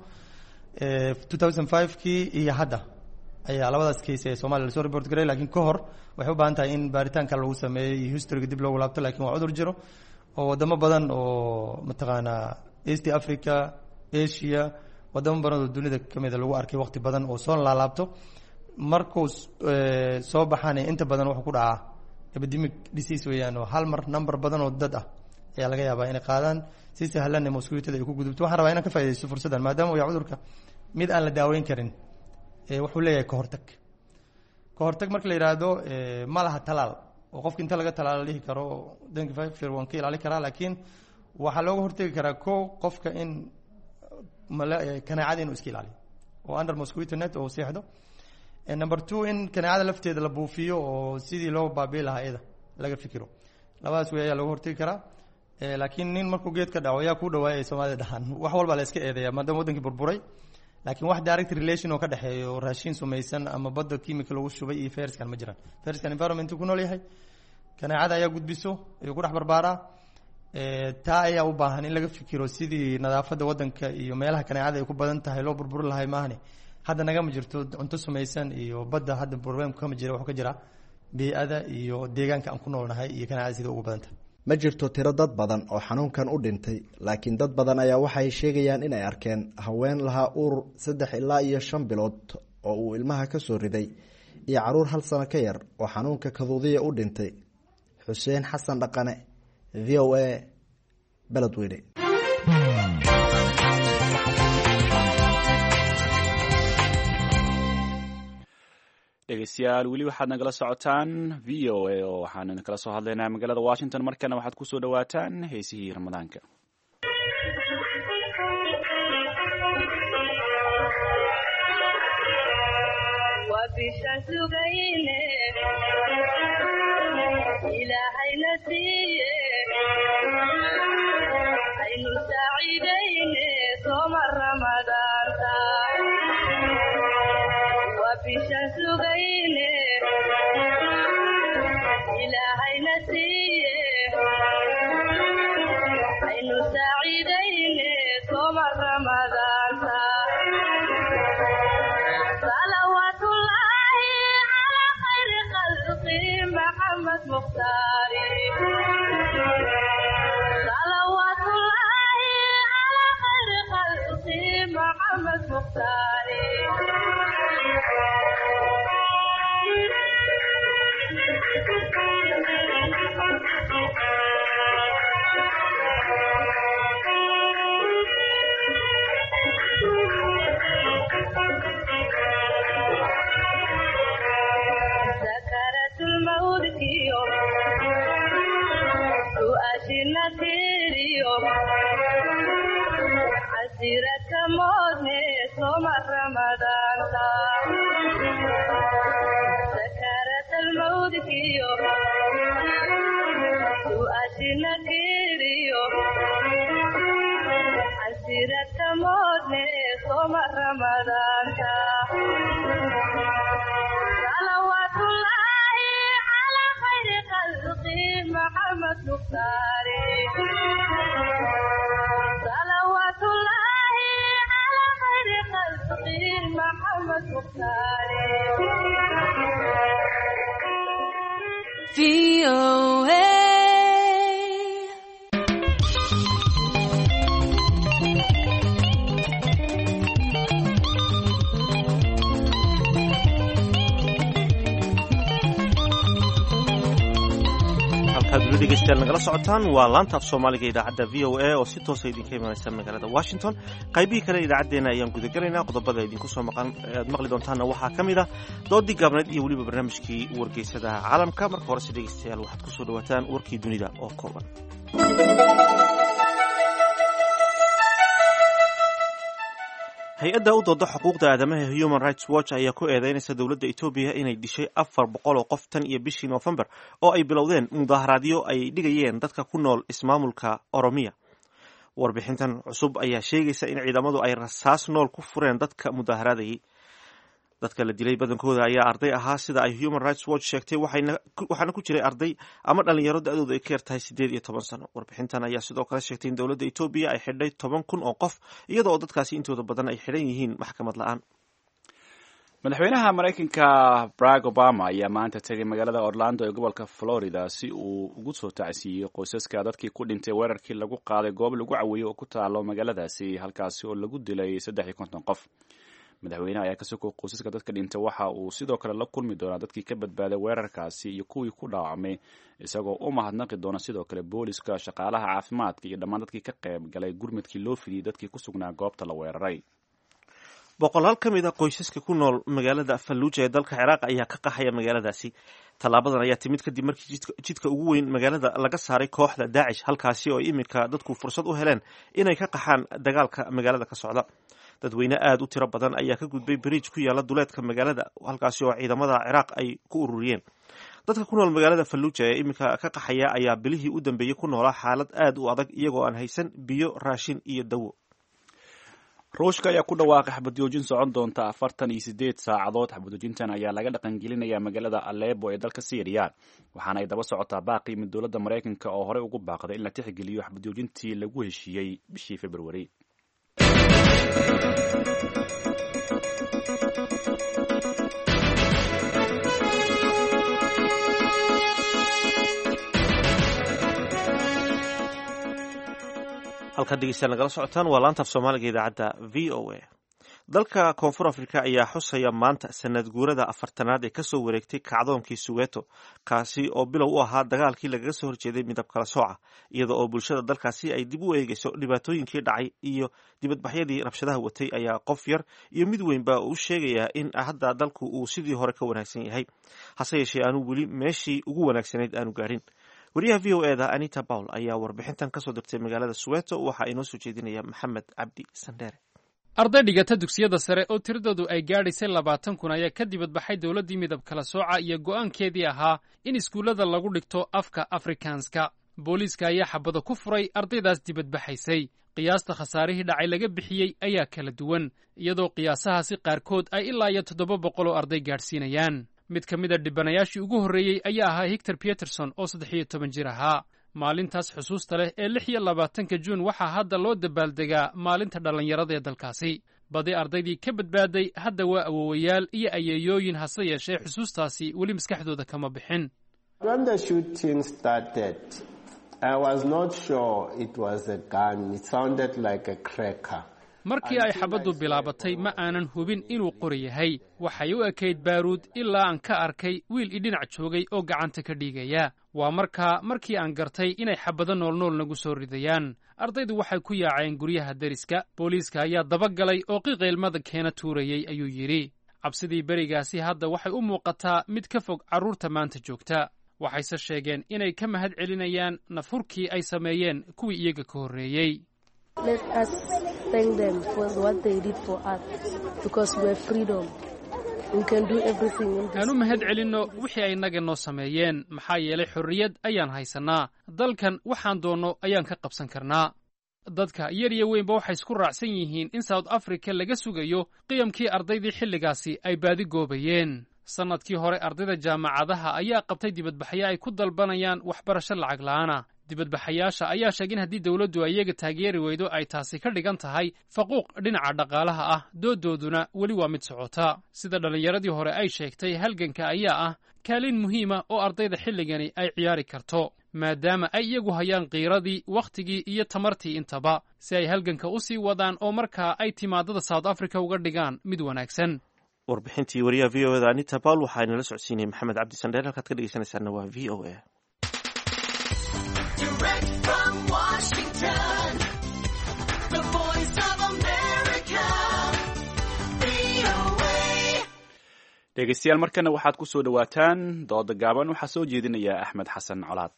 two thousand five kii iyo hadda ayaa labadaas case ee Soomaaliya la soo report garay, laakiin ka hor waxay u baahan tahay in baaritaanka lagu sameeyo iyo historiga dib loogu laabto. laakiin waa cudur jiro oo wadamo badan oo mataqaanaa East Africa, Asia, wadamo badan oo dunida kamid lagu arkay waqti badan oo soo laalaabto. markuu soo baxaanay inta badan wuxuu ku dhacaa epidemic disease weeyaan oo hal mar number badan oo dad ah ayaa laga yaabaa inay qaadaan si sahlan ee mosquito ay ku gudubto. waxaan rabaa inaan ka faa'iideysto fursadan maadaama uu yahay cudurka mid aan la daaweyn karin, ee wuxuu leeyahay ka hortag. ka hortag marka la yiraahdo ma laha talaal oo qofka inta laga talaal dhihi karo dengue fever waan ka ilaalin karaa, laakiin waxa looga hortagi karaa ko qofka in kanaacada inuu iska ilaaliyo oo under mosquito net oo seexdo. number two in kanaacada lafteeda la buufiyo oo sidii loo baabi'i lahaa iyada laga fikiro. labadaas way ayaa looga hortagi karaa. laakiin nin markuu geed ka dhaco ayaa ku dhawaayay Soomaalida dhahan wax walba la iska eedeeyaa maadaama wadankii burburay, laakiin wax direct relation oo ka dhaxeeyo raashin sumaysan ama badda chemical lagu shubay iyo fayraskan ma jiraan. fayraskan environment ku nool yahay, kanaacada ayaa gudbiso iyo ku dhex barbaaraa. taa ayaa u baahan in laga fikiro sidii nadaafadda wadanka iyo meelaha kanaacada ay ku badan tahay loo burburi lahay maahane hadda naga ma jirto cunto sumaysan iyo badda. hadda problem kama jira, wuxuu ka jira bii'ada iyo deegaanka aan ku noolnahay iyo kanaacada sida ugu badan tahay. ma jirto tiro dad badan oo xanuunkan u dhintay, laakiin dad badan ayaa waxay sheegayaan in ay arkeen haween lahaa uur saddex ilaa iyo shan bilood oo uu ilmaha ka soo riday iyo caruur hal sano ka yar oo xanuunka kaduudiya u dhintay. Xuseen Xasan Dhaqane, V O A, Beledweyne. dhegeystayaal weli waxaad nagala socotaan V O A oo waxaan kala soo hadlaynaa magaalada Washington. markana waxaad ku soo dhawaataan heesihii Ramadaanka. V O A. halkaad weli dhegeystayaal nagala socotaan waa laanta af soomaaliga idaacadda v o a oo si toosa idinka imanaysa magaalada washington qaybihii kale idaacaddeena ayaan gudagelaynaa qodobada idinku soo maqan aad maqli doontaanna waxaa ka mid ah doodii gaabneed iyo weliba barnaamijkii wargeysadaha caalamka marka horese dhegeystayaal waxaad ku soo dhawaataan warkii dunida oo kooban. hay-adda u dooda xuquuqda aadamaha ee human rights watch ayaa ku eedeynaysa dowladda etoobiya inay dishay afar boqol oo qof tan iyo bishii noofembar oo ay bilowdeen mudaharaadyo ay dhigayeen dadka ku nool ismaamulka oromiya. warbixintan cusub ayaa sheegaysa in ciidamadu ay rasaas nool ku fureen dadka mudaharaadayay. dadka la dilay badankooda ayaa arday ahaa sida ay human rights watch sheegtay, waxaana ku jiray arday ama dhalinyaro da-dooda ay ka yar tahay siddeed iyo toban sano. warbixintan ayaa sidoo kale sheegtay in dowladda etoobiya ay xidhay toban kun oo qof iyada oo dadkaasi intooda badan ay xidhan yihiin maxkamad la-aan. madaxweynaha maraykanka barack obama ayaa maanta tegay magaalada orlando ee gobolka florida si uu ugu soo tacsiiyey qoysaska dadkii ku dhintay weerarkii lagu qaaday goob lagu caweeyey oo ku taalo magaaladaasi, halkaasi oo lagu dilay saddex iyo konton qof. madaxweynaha ayaa ka soko qoysaska dadka dhintay waxa uu sidoo kale la kulmi doonaa dadkii ka badbaaday weerarkaasi iyo kuwii ku dhaawacmay, isagoo u mahadnaqi doona sidoo kale booliska, shaqaalaha caafimaadka iyo dhammaan dadkii ka qayb galay gurmadkii loo fidiyey dadkii ku sugnaa goobta la weeraray. boqolaal ka mid a qoysaska ku nool magaalada falluuja ee dalka ciraaq ayaa ka qaxaya magaaladaasi. tallaabadan ayaa timid kadib markii jidka ugu weyn magaalada laga saaray kooxda daacish, halkaasi oo iminka dadku fursad u heleen inay ka qaxaan dagaalka magaalada ka socda. dadweyne aada u tiro badan ayaa ka gudbay bridge ku yaala duleedka magaalada, halkaasi oo ciidamada ciraaq ay ku ururiyeen. dadka ku nool magaalada falluuja ee iminka ka qaxaya ayaa bilihii u dambeeyey ku noolaa xaalad aada u adag iyagoo aan haysan biyo, raashin iyo dawo. ruushka ayaa ku dhawaaqay xabadjoojin socon doonta afartan iyo sideed saacadood. xabadjoojintan ayaa laga dhaqangelinayaa magaalada Aleppo ee dalka Syria, waxaana ay daba socotaa baaqi mid dowladda Maraykanka oo horey ugu baaqday in la tixgeliyo xabadjoojintii lagu heshiiyey bishii February. halkaad dhegeystayaal nagala socotaan waa laanta af soomaaliga idaacadda v o a. dalka koonfur afrika ayaa xusaya maanta sanad guurada afartanaad ee kasoo wareegtay kacdoonkii Soweto, kaasi oo bilow u ahaa dagaalkii lagaga soo horjeeday midab kala sooca, iyada oo bulshada dalkaasi ay dib u eegeyso dhibaatooyinkii dhacay iyo dibadbaxyadii rabshadaha watay. ayaa qof yar iyo mid weynba u sheegayaa in hadda dalku uu sidii hore ka wanaagsan yahay, hase yeeshee aanu weli meeshii ugu wanaagsanayd aanu gaadhin. wariyaha v o eda Anita Paul ayaa warbixintan kasoo dirtay magaalada Soweto, waxaa inoo soo jeedinaya Maxamed Cabdi Sandere. arday dhigata dugsiyada sare oo tiradoodu ay gaadhaysay labaatan kun ayaa ka dibadbaxay dowladdii midab kala sooca iyo go'aankeedii ahaa in iskuullada lagu dhigto afka Afrikaanska. booliiska ayaa xabado ku furay ardaydaas dibadbaxaysay. qiyaasta khasaarihii dhacay laga bixiyey ayaa kala duwan, iyadoo qiyaasahaasi qaarkood ay ilaa iyo toddoba boqol oo arday gaadhsiinayaan. mid ka mid a dhibanayaashii ugu horreeyey ayaa ahaa Hector Peterson oo saddex iyo toban jir ahaa. maalintaas xusuusta leh ee lix iyo labaatanka juun waxaa hadda loo dabaaldegaa maalinta dhallinyarada ee dalkaasi. badi ardaydii ka badbaaday hadda waa awowayaal iyo ayeeyooyin, hase yeeshee xusuustaasi weli maskaxdooda kama bixin. markii ay xabaddu bilaabatay ma aanan hubin inuu qori yahay. waxay u ekayd baaruud ilaa aan ka arkay wiil i dhinac joogay oo gacanta ka dhiigaya. waa markaa markii aan gartay inay xabado noolnool nagu soo ridayaan. ardaydu waxay ku yaaceen guryaha deriska. booliiska ayaa dabagalay oo qiiqaylmada keena tuurayey ayuu yidhi. cabsidii berigaasi hadda waxay u muuqataa mid ka fog carruurta maanta joogta. waxayse sheegeen inay ka mahad celinayaan nafhurkii ay sameeyeen kuwii iyaga ka horreeyey. Let us thank them for what they did for us because we have freedom. We can do everything in this. Aanu mahad celinno wixii ay naga noo sameeyeen, maxaa yeelay xorriyad ayaan haysanaa. dalkan waxaan doonno ayaan ka qabsan karnaa. dadka yar iyo weynba waxay isku raacsan yihiin in South Africa laga sugayo qiyamkii ardaydii xilligaasi ay baadi goobayeen. sanadkii hore ardayda jaamacadaha ayaa qabtay dibadbaxyo ay ku dalbanayaan waxbarasho lacag la'aana. dibadbaxayaasha ayaa sheegay in haddii dawladdu ay iyaga taageeri weydo ay taasi ka dhigan tahay faquuq dhinaca dhaqaalaha ah. doodooduna weli waa mid socota. sida dhallinyaradii hore ay sheegtay, halganka ayaa ah kaalin muhiima oo ardayda xilligani ay ciyaari karto maadaama ay iyagu hayaan qiiradii wakhtigii iyo tamartii intaba si ay halganka u sii wadaan oo markaa ay timaadada south africa uga dhigaan mid wanaagsan. warbixintii wariyaha v o eda anita paul waxaa inala socodsiinayay maxamed cabdi sandheer. halkaad ka dhegeysanaysaana waa v o a. dhegeystayaal markana waxaad ku soo dhawaataan dooda gaaban. waxaa soo jeedinaya axmed xasan colaad.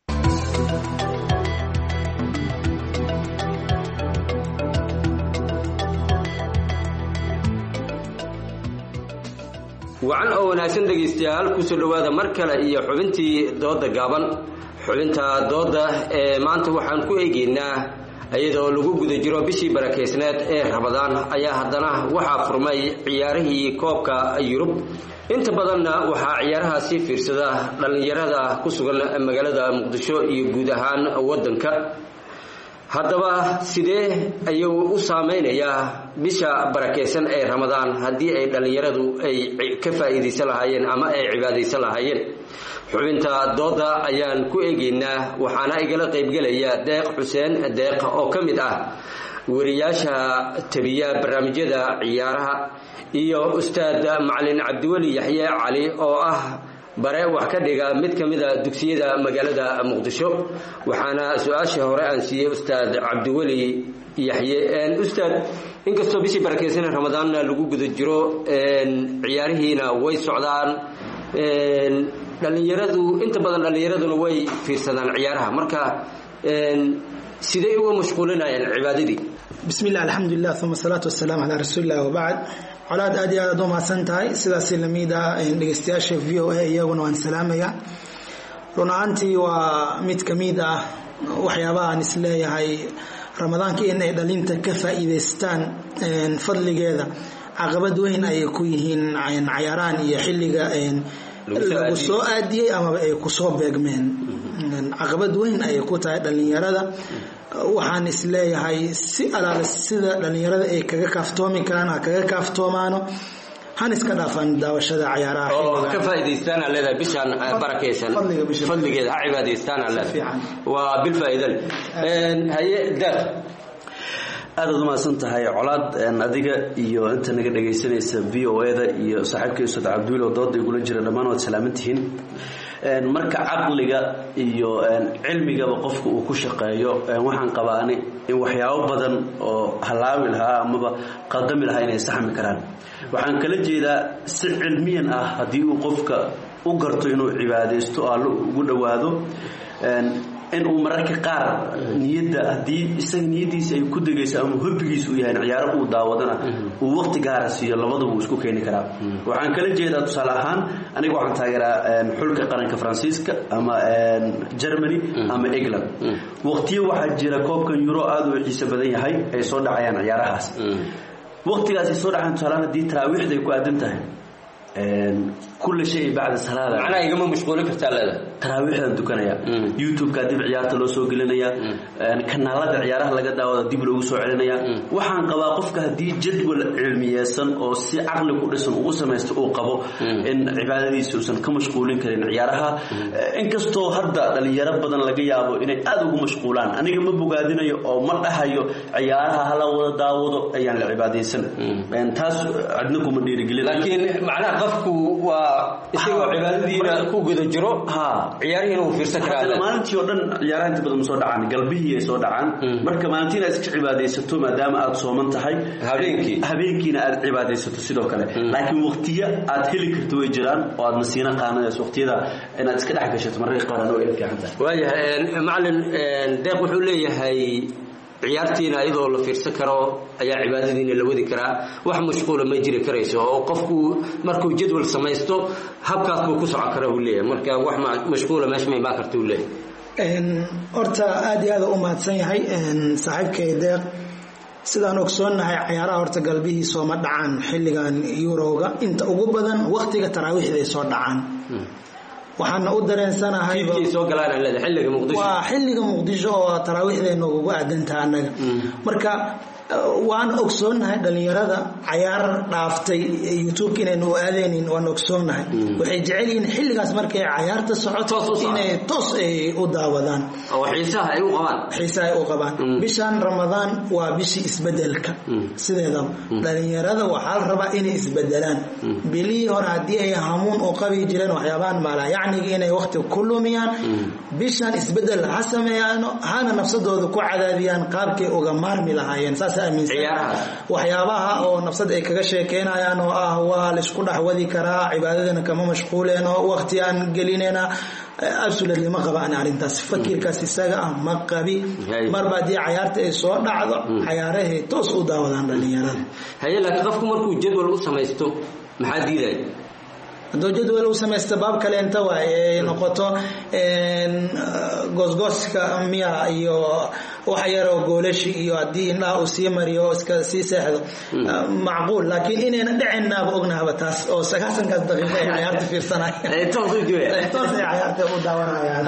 wacan oo wanaagsan dhegaystayaal kusoo dhowaada mar kale iyo xubintii dooda gaaban. xubinta dooda ee maanta waxaan ku eegaynaa iyadoo lagu guda jiro bishii barakeysneed ee Ramadaan ayaa haddana waxaa furmay ciyaarihii koobka Yurub. inta badanna waxaa ciyaarahaasi fiirsada dhalinyarada ku sugan magaalada Muqdisho iyo guud ahaan wadanka. haddaba sidee ayuu u saameynayaa bisha barakeysan ee Ramadaan haddii ay dhalinyaradu ay ka faa'iideysan lahaayeen ama ay cibaadeysan lahaayeen? xubinta dooda ayaan ku eegaynaa waxaana igala qaybgelaya Deeq Xuseen Deeq oo ka mid ah wariyaasha tabiya barnaamijyada ciyaaraha iyo Ustaad Macalin Cabdiwali Yaxye Cali oo ah bare wax ka dhiga mid kamid ah dugsiyada magaalada Muqdisho. waxaana su'aasha hore aan siiyay Ustaad Cabdiwali Yaxye. een Ustaad, inkastoo bishii barakeysan Ramadaan lagu guda jiro een ciyaarihiina way socdaan, een dhalinyaradu inta badan dhalinyaraduna way fiirsadaan ciyaaraha, marka een sidee uga mashquulinayaan cibaadadii? bismillah alxamdulilah uma salaatu wasalaamu calaa rasuulillah wabacd. colaad aad iyo aad u mahadsan tahay. sidaas lamid ah dhegeystayaasha v o a iyaguna waan salaamaya. run ahaantii waa mid ka mid ah waxyaabaha aan isleeyahay ramadaanka in ay dhalinta ka faa'iidaystaan fadligeeda caqabad weyn ayay ku yihiin cayaaraan iyo xilliga lagu soo aadiyey amaba ay kusoo beegmeen. caqabad weyn ayay ku tahay dhalinyarada. waxaan isleeyahay si alaala sida dhalinyarada ay kaga kaaftoomi karaan ha kaga kaaftoomaano, han iska dhaafaan daawashada ciyaaraha oo ka faa'iideystaan leedahay bishan barakeysan fadligeeda ha cibaadaystaan leedahay waa bil faa'iidan. een haye Deeq, aad u mahadsan tahay Colaad. adiga iyo inta naga dhageysanaysa v o a da iyo saaxiibkay Ustaad Cabdiwali oo dooda igula jira dhammaan waad salaamantihiin. marka caqliga iyo cilmigaba qofku uu ku shaqeeyo waxaan qabaani in waxyaabo badan oo halaawi lahaa amaba qadami lahaa inay saxmi karaan. waxaan kala jeedaa si cilmiyan ah haddii uu qofka u garto inuu cibaadeysto Alle ugu dhawaado, in uu mararka qaar niyada haddii isaga niyadiisa ay ku degayso ama hubbigiisa uu yahay ciyaaro uu daawadana uu waqti gaar ah siiyo, labadaba uu isku keeni karaa. waxaan kala jeedaa tusaale ahaan aniga waxaan taageeraa xulka qaranka Faransiiska ama Germany ama England. waqtiyo waxaa jira koobkan Euro aad u xiiso badan yahay ay soo dhacayaan ciyaarahaas. waqtigaas ay soo dhacaan tusaale haddii taraawiixda ay ku aadan tahay كل شيء بعد الصلاة معناه يجمع مشغولة كتالة تراويح دكانيا يوتيوب كادب عيارة لو سوق لنا كنالات عيارة لقد داود ديب لو سوق لنا وحن قواقف كهدي جدول علمية سن أو سي عقل كل سن وسمى استوى قبو إن عبادة سوسن كمشغولين كرين عيارها إن كستو هردا اللي يرب بدن لقي أبو إن أدو مشغولان أنا جم بقادنا أو مرة هايو عيارها هلا ولا داود يعني العبادة سن إن تاس عندكم مدير قليل لكن معناه قفكو isagoo cibaadadiina ku guda jiro ha ciyaarihiina uu fiirsan karaa maalintii oo dhan ciyaaraha inta badan soo dhacaan galbihii ay soo dhacaan marka maalintiina iska cibaadeysato maadaama aad sooman tahay habeenkii habeenkiina aad cibaadeysato sidoo kale laakiin waqtiyo aad heli karto way jiraan oo aad nasiina qaanayso waqtiyada inaad iska dhex gashato markay qaran oo ay fiican tahay waayahay macallin deeq wuxuu leeyahay ciyaartiina iyadoo la fiirsan karo ayaa cibaadadiina la wadi karaa wax mashquul ma jiri karayso oo qofku markuu jadwal samaysto habkaas uu ku socon karo uu leeyahay marka wax mashquul ma ismay ba karto uu leeyahay een horta aad iyo aad u mahadsan yahay een saaxiibkay deeq sidaan ogsoonahay ciyaaraha horta galbihii soo ma dhacaan xilligan Euro-ga inta ugu badan waqtiga taraawiixda ay soo dhacaan waxaana u dareensanahay kii soo galaan leedahay xilliga Muqdisho waa xilliga Muqdisho oo taraawiixdeena ugu aadantaa anaga marka waan ogsoonahay dhalinyarada cayaar dhaaftay youtube inaynu u aadaynin waan ogsoonahay waxay jecel yihiin xilligaas markay cayaarta socoto inay toos ay u daawadaan oo xiisaha ay u qabaan xiisaha ay u qabaan bishan ramadaan waa bishii isbedelka sideedaba dhalinyarada waxaa la rabaa inay isbedelaan bilihii hore haddii ay hamuun u qabi jireen waxyaabahan maala yacniga inay waqti ku lumiyaan bishan isbedel ha sameeyaan hana nafsadooda ku cadaadiyaan qaabkay uga maarmi lahaayeen saas aaminsan waxyaabaha oo nafsad ay kaga sheekeynayaan oo ah waa la isku dhaxwadi karaa cibaadadana kama mashquuleen oo waqti aan gelinayna absolutely ma qabaan arrintaas fakirkaas isaga ah ma qabi marba haddii cayaarta ay soo dhacdo cayaarahay toos u daawadaan dhalinyarada haye laakiin qofku markuu jadwal u samaysto maxaa diiday hadduu jadwal u samaysta baab kale inta waa ay noqoto goosgooska miya iyo wax yaroo goolashi iyo haddii indhaha uu sii mariyo oo iska sii seexdo macquul laakiin inayna dhicinaaba ognahaba taas oo sagaasankaas daqiiqo ay cayaarta fiirsanayaan toos ay cayaarta u daawanayaan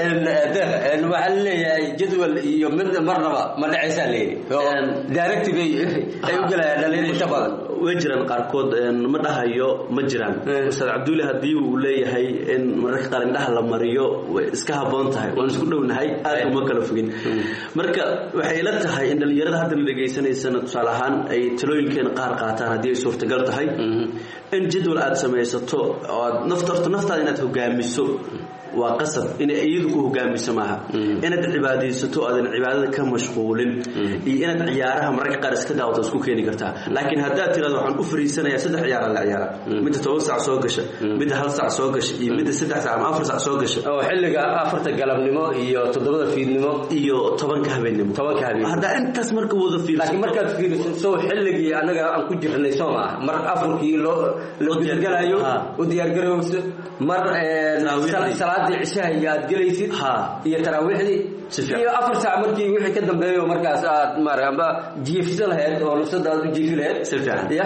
waxaa leeyahay jadwal iyo mid marnaba ma dhacaysaa leeyahay directive ay u galayaan dhalinyarada inta badan way jiraan qaarkood ma dhahayo ma jiraan ustaad cabdulle haddii uu leeyahay in mararka qaar indhaha la mariyo way iska habboon tahay waan isku dhownahay aad uma kala fogin marka waxay la tahay in dhalinyarada hadda la dhegaysanaysana tusaale ahaan ay talooyinkeena qaar qaataan haddii ay suurtagal tahay in jadwal aad samaysato oo aad nafta horta naftaada inaad hogaamiso waa qasab inay iyadu ku hogaamiso maaha inaad cibaadaysato aadan cibaadada ka mashquulin iyo inaad ciyaaraha mararka qaar iska daawata isku keeni kartaa laakiin haddaad tirado waxaan u fariisanayaa saddex ciyaar la ciyaara midda toban saac soo gasha midda hal saac soo gasha iyo midda saddex saac ama afar saac soo gasha oo xilliga afarta galabnimo iyo toddobada fiidnimo iyo tobanka habeenimo tobanka habeenimo hadda intaas marka wada fiirso laakiin markaad fiiriso soo xilligii anaga aan ku jirnay soo maaha mar afurkii loo loo diyaargalayo u diyaargarayso mar salaadii cishaha yaad galaysid iyo taraawiixdii iyo afar saac markii wixii ka dambeeyo markaas aad maramba jiifsan lahayd oo nafsada aad u jiifi lahayd si fiican ya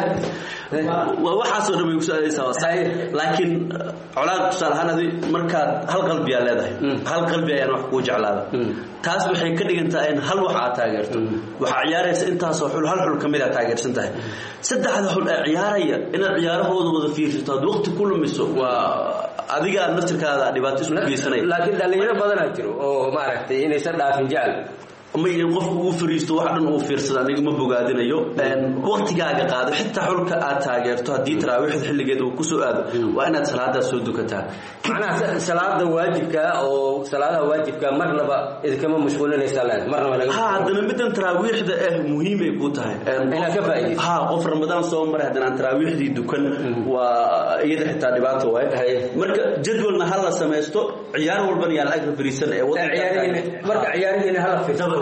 waa waxaasoo dhan way ku saacidaysaa waa sax laakiin colaad tusaale ahaan adi markaad hal qalbi aad leedahay hal qalbi ayaan wax kuu jeclaada taas waxay ka dhigantaa in hal wax aad taageerto waxaa ciyaaraysa intaasoo xul hal xul ka mid aad taageersan tahay saddexda xul ee ciyaaraya inaad ciyaarahooda wada fiirsato aad waqti ku lumiso waa adiga aad naftirkaada dhibaato isku geysanay laakiin dhalinyaro badanaa jiro oo maaragtay inaysan dhaafin jecel ma in qofku uu fariisto wax dhan uu fiirsado aniga ma bogaadinayo waqtigaaga qaado xitaa xulka aad taageerto haddii taraawiixda xilligeeda uu kusoo aado waa inaad salaadaas soo dukataa macnaha salaada waajibka oo salaadaha waajibka marnaba idinkama mashquulinaysaa leen marnaba laga ha haddana middan taraawiixda eh muhiimay ku tahay inaad ka faa'iidayso ha qof ramadaan soo maray haddana aan taraawiixdii dukan waa iyada xitaa dhibaato waay marka jadwalna ha la samaysto ciyaar walbana yaa lacag fariisan ee wadanka marka ciyaarihiina ha la fiirsado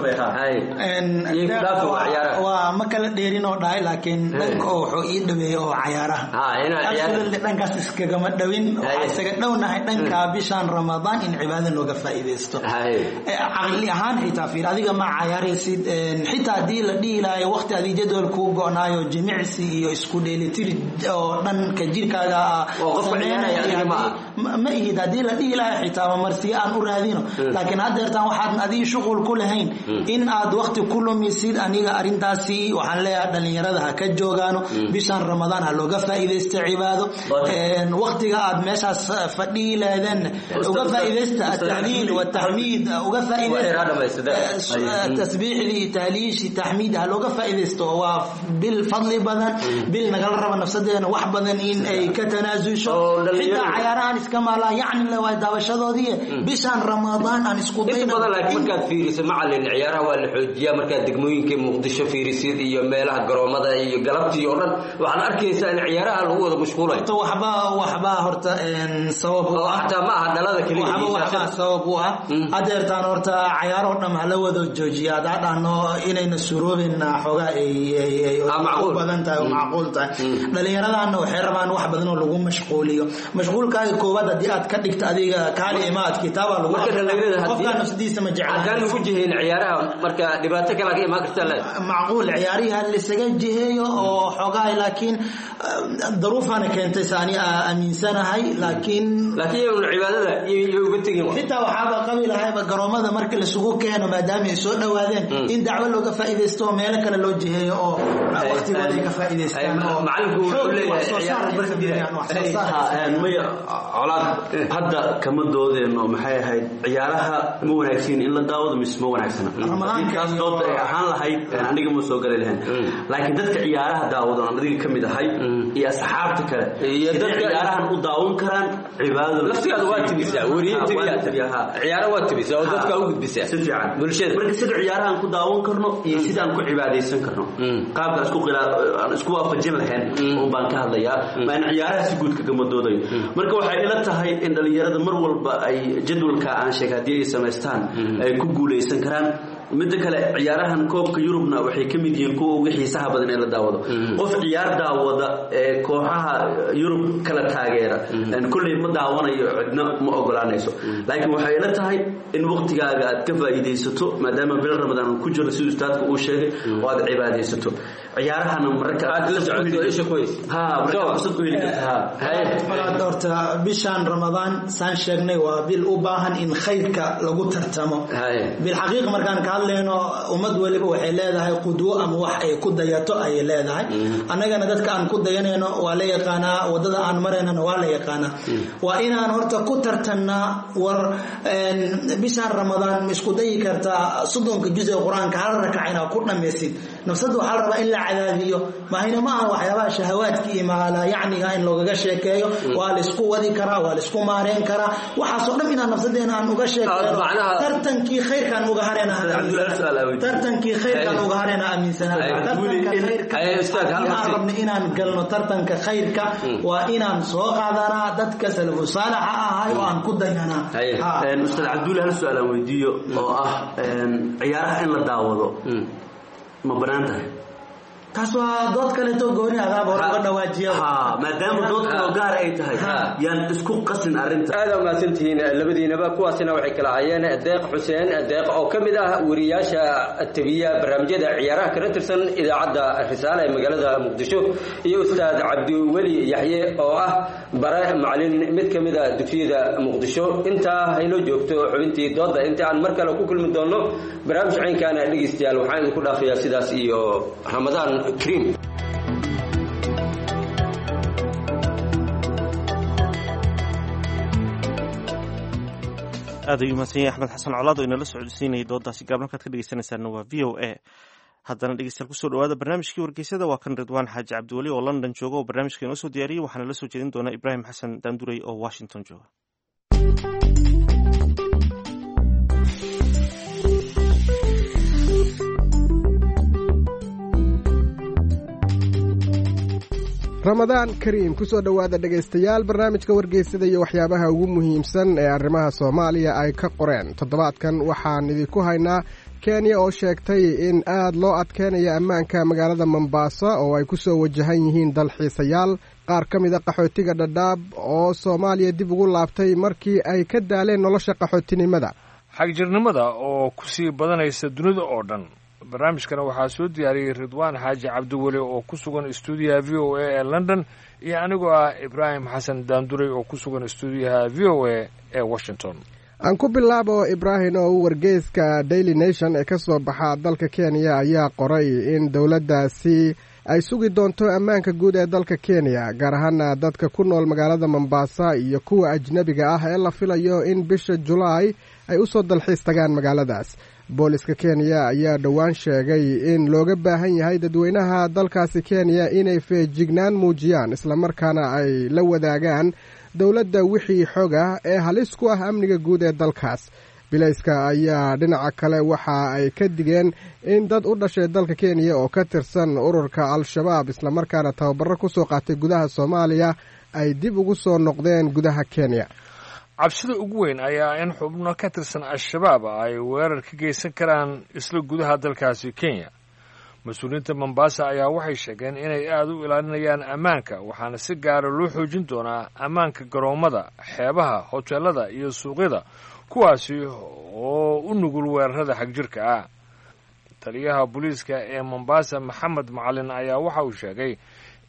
waa ma kala dheerin oo dhahay laakiin dhanka oo wuxuu ii dhaweeyey oo cayaaraha dhankaas iskagama dhawin waxaa isaga dhownahay dhankaa bishaan ramadaan in cibaada looga faa'iidaysto caqli ahaan xitaa fiir adiga ma cayaaraysid xitaa haddii la dhihi lahayo waqti adii jadwal kuu go'naayo jimicsi iyo isku dheelitir oo dhanka jirkaaga ma ihid haddii la dhihi lahayo xitaa mamarsiya aan u raadino laakiin haddeertaan waxaad adii shuqul ku lahayn in aad waqti ku lumisid aniga arintaasi waxaan leeyahay dhalinyarada ha ka joogaano bishan ramadaan ha looga faa'iidaysto cibaado waqtiga aad meeshaas fadhiyi leedeen uga faa'iidaysta at-tahliil wa at-tahmiid uga faa'iidaysta tasbiixdii tahliishi tahmiid ha looga faa'iidaysto waa bil fadli badan bil nagala raba nafsadeena wax badan in ay ka tanaasusho xitaa cayaarahan iska maalaa yacni le waa daawashadoodii bishan ramadaan aan isku dayno markaad fiiriso macallin ciyaaraha waa la xoojiyaa markaad degmooyinka muqdisho fiirisid iyo meelaha garoomada iyo galabtii oo dhan waxaad arkaysaa in ciyaaraha lagu wada mashquulayo waxba waxba horta sabab oo hataa ma aha dhalada kaliya waxba sabab u ah adeertaan horta ciyaaro dhan la wada joojiya hadaa dhahno inayna suroobin xoogaa ay macquul badan tahay oo macquul tahay dhalinyaradaana waxay rabaan wax badan oo lagu mashquuliyo mashquulkaaga koowaad haddii aad ka dhigto adiga kaali imaad kitaaba lagu qofka nafsadiisa ma jecla hadaan ugu jihayn ciyaaraha marka dhibaato kale ka imaan kartaa la macquul ciyaariha la isaga jiheeyo oo xogaa laakiin daruufana keentay saani aaminsanahay laakiin laakiin cibaadada iyo uga tagin xitaa waxaaba qabi lahayba garoomada marka laisugu keeno maadaama ay soo dhawaadeen in dacwo looga faa'iidaysto oo meelo kale loo jiheeyo oo waqtigooda ay ka faa'iidaystaan oo macalinku wuxuu leeyahay maya colaad hadda kama doodeenno maxay ahayd ciyaaraha ma wanaagsan in la daawado mise ma wanaagsana inkaas dood ay ahaan lahayd aniga ma soo gali lahayn laakiin dadka ciyaaraha daawado aan adiga ka mid ahay iyo asxaabta kale iyo dadka ciyaarahan u daawan karaan cibaadada laftigaada waa tibisaa wariye tibiyaa ciyaaro waa tibisaa oo dadka u gudbisaa si fiican bulshada marka sida ciyaarahan ku daawan karno iyo sidaan ku cibaadaysan karno qaabka isku qiraad isku waafajin lahayn oo baan ka hadlayaa ma in ciyaaraha si guud kaga madoodayo marka waxay ila tahay in dhalinyarada mar walba ay jadwalka aan sheegay hadii ay samaystaan ay ku guuleysan karaan midda kale ciyaarahan koobka Yurubna waxay ka mid yihiin kuwa ugu xiisaha badan ee la daawado qof ciyaar daawada ee kooxaha Yurub kala taageera aan kulli ma daawanayo cidna ma ogolaanayso laakiin waxay ila tahay in waqtigaaga aad ka faa'iideysato maadaama bil Ramadaan ku jiro sidoo ustaadku uu sheegay oo aad cibaadeysato ciyaarahan marka aad la socoto isha qoys ha marka fursad ku heli kartaa hay horta bishan Ramadaan saan sheegnay waa bil u baahan in khayrka lagu tartamo bil xaqiiq markaan ka hadlayno ummad waliba waxay leedahay qudwo ama wax ay ku dayato ay leedahay annagana dadka aan ku dayanayno waa la yaqaanaa wadada aan mareynana waa la yaqaanaa waa inaan horta ku tartanaa war bishan Ramadaan isku dayi kartaa soddonka juz ee Quraanka hal rakacayna ku dhameysid nafsadu waxa la rabaa in la cadaadiyo ma hayna ma aha waxyaabaha shahawaadka iyo maala yacniga in looga sheekeeyo waa la isku wadi karaa waa la isku maareen karaa waxa soo dham inaan nafsadeena aan uga sheekeeyo tartankii khayrkan uga hareena tartankii khayrkan uga hareena aaminsanaa tartanka khayrka ay ustaad hal mar rabna inaan galno tartanka khayrka waa inaan soo qaadanaa dadka salafu saalaha ahay oo aan ku daynana een ustaad Cabdulle hal su'aal aan weydiiyo oo ah ciyaaraha in la daawado ma banaantahay taas waa dood kale to gooni adaab hore uga dhawaajiyo ha maadaama dood kale gaar ay tahay yaan isku qasin arinta aad ma santiin labadiinaba kuwaasina waxay kala hayeen deeq xuseen deeq oo kamid ah wariyaasha tabiya barnaamijyada ciyaaraha kala tirsan idaacada risaale ee magaalada Muqdisho iyo ustaad Cabdi Wali Yaxye oo ah bare macallin mid kamid ah dugsiyada Muqdisho inta hayno joogto xubintii dooda inta aan mar kale ku kulmi doono barnaamij caynkan dhageystayaal waxaan ku dhaafayaa sidaas iyo Ramadaan كريم aad ayuu mahadsan yahay axmed xasan colaad oo inala socodsiinayay doodaasi gaabnalkaad ka dhegeysanaysaana waa v o a haddana dhegeystayaal kusoo dhawaada barnaamijkii wargeysada waa kan Ridwaan Xaaji Cabdiwali oo London jooga oo barnaamijka inoo soo diyaariyey waxaana la soo jeedin doonaa Ibraahim Xasan Daanduray oo Washington jooga ramadaan kariim ku soo dhowaada dhegaystayaal barnaamijka wargeysada iyo waxyaabaha ugu muhiimsan ee arrimaha soomaaliya ay ka qoreen toddobaadkan waxaan idinku haynaa kenya oo sheegtay in aad loo adkeynayo ammaanka magaalada mombasa oo ay ku soo wajahan yihiin dalxiisayaal qaar ka mid a qaxootiga dhadhaab oo soomaaliya dib ugu laabtay markii ay ka daaleen nolosha qaxootinimada xagjirnimada oo ku sii badanaysa dunida oo dhan barnaamijkana waxaa soo diyaariyey ridwaan xaaji cabdiweli oo ku sugan stuudiyaha v o a ee london iyo anigoo ah ibraahim xasan daanduray oo ku sugan stuudiyaha v o a ee washington aan ku bilaabo ibraahim oo wargeyska daily nation ee ka soo baxa dalka kenya ayaa qoray in dowladdaasi ay sugi doonto ammaanka guud ee dalka kenya gaar ahaana dadka ku nool magaalada mombasa iyo kuwa ajnebiga ah ee la filayo in bisha julaay ay u soo dalxiis tagaan magaaladaas booliska kenya ayaa dhowaan sheegay in looga baahan yahay dadweynaha dalkaasi kenya inay feejignaan muujiyaan islamarkaana ay la wadaagaan dowladda wixii xog ah ee halis ku ah amniga guud ee dalkaas bilayska ayaa dhinaca kale waxa ay ka digeen in dad u dhashay dalka kenya oo ka tirsan ururka al-shabaab islamarkaana tababaro ku soo qaatay gudaha soomaaliya ay dib ugu soo noqdeen gudaha kenya cabsida ugu weyn ayaa in xubno ka tirsan al-shabaab ay weerar ka geysan karaan isla gudaha dalkaasi kenya mas-uuliyiinta mombasa ayaa waxay sheegeen inay aada u ilaalinayaan ammaanka waxaana si gaara loo xoojin doonaa ammaanka garoommada xeebaha hoteelada iyo suuqyada kuwaasi oo u nugul weerarada xagjirka ah taliyaha booliiska ee mombasa maxamed macalin ayaa waxa uu sheegay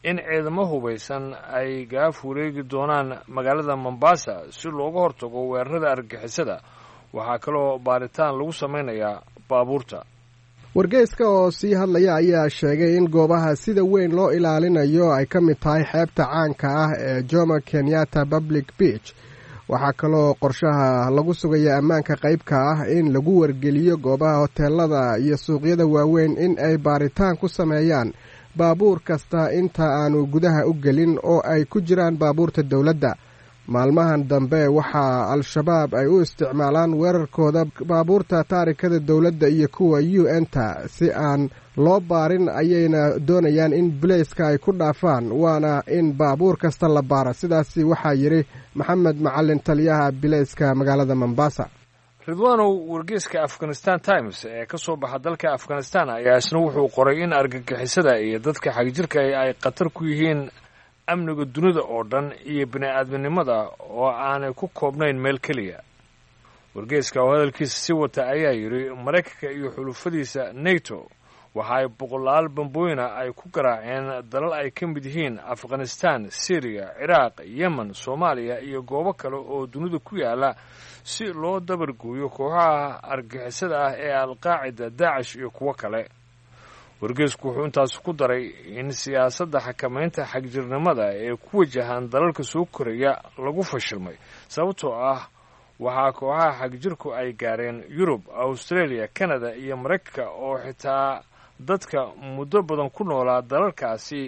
in ciidamo hubaysan ay gaaf wareegi doonaan magaalada mombasa si looga hortago weerarada argagixisada waxaa kaloo baaritaan lagu samaynayaa baabuurta. wargeyska oo sii hadlaya ayaa sheegay in goobaha sida weyn loo ilaalinayo ay ka mid tahay xeebta caanka ah ee Jomo Kenyatta Public Beach. waxaa kaloo qorshaha lagu sugaya ammaanka qaybka ah in lagu wargeliyo goobaha hoteelada iyo suuqyada waaweyn in ay baaritaan ku sameeyaan baabuur kasta inta aanu gudaha u gelin oo ay ku jiraan baabuurta dowladda. maalmahan dambe waxaa al-shabaab ay u isticmaalaan weerarkooda baabuurta taarikada dowladda iyo kuwa u n-ta si aan loo baarin ayayna doonayaan in bulayska ay ku dhaafaan waana in baabuur kasta la baara. sidaasi waxaa yidhi maxamed macalin taliyaha bilayska magaalada mombasa. ridwaanow wargeyska afghanistan times ee ka soo baxa dalka afghanistan ayaa isna wuxuu qoray in argagixisada iyo dadka xagjirka ay khatar ku yihiin amniga dunida oo dhan iyo bini-aadminimada oo aanay ku koobnayn meel keliya. wargeyska oo hadalkiisa si wata ayaa yidhi maraykanka iyo xulufadiisa nato waxa ay boqolaal bambooyina ay ku garaaceen dalal ay ka mid yihiin afghanistan, syriya, ciraaq, yemen, soomaaliya iyo goobo kale oo dunida ku yaala si loo dabargooyo kooxaha argagixisada ah ee alqaacida, daacish iyo kuwo kale. wargeysku wuxuu intaas ku daray in siyaasadda xakamaynta xagjirnimada ee ku wajahan dalalka soo koraya lagu fashilmay sababtoo ah waxaa kooxaha xagjirku ay gaareen yurub, australia, canada iyo maraykanka oo xitaa dadka muddo badan ku noolaa dalalkaasi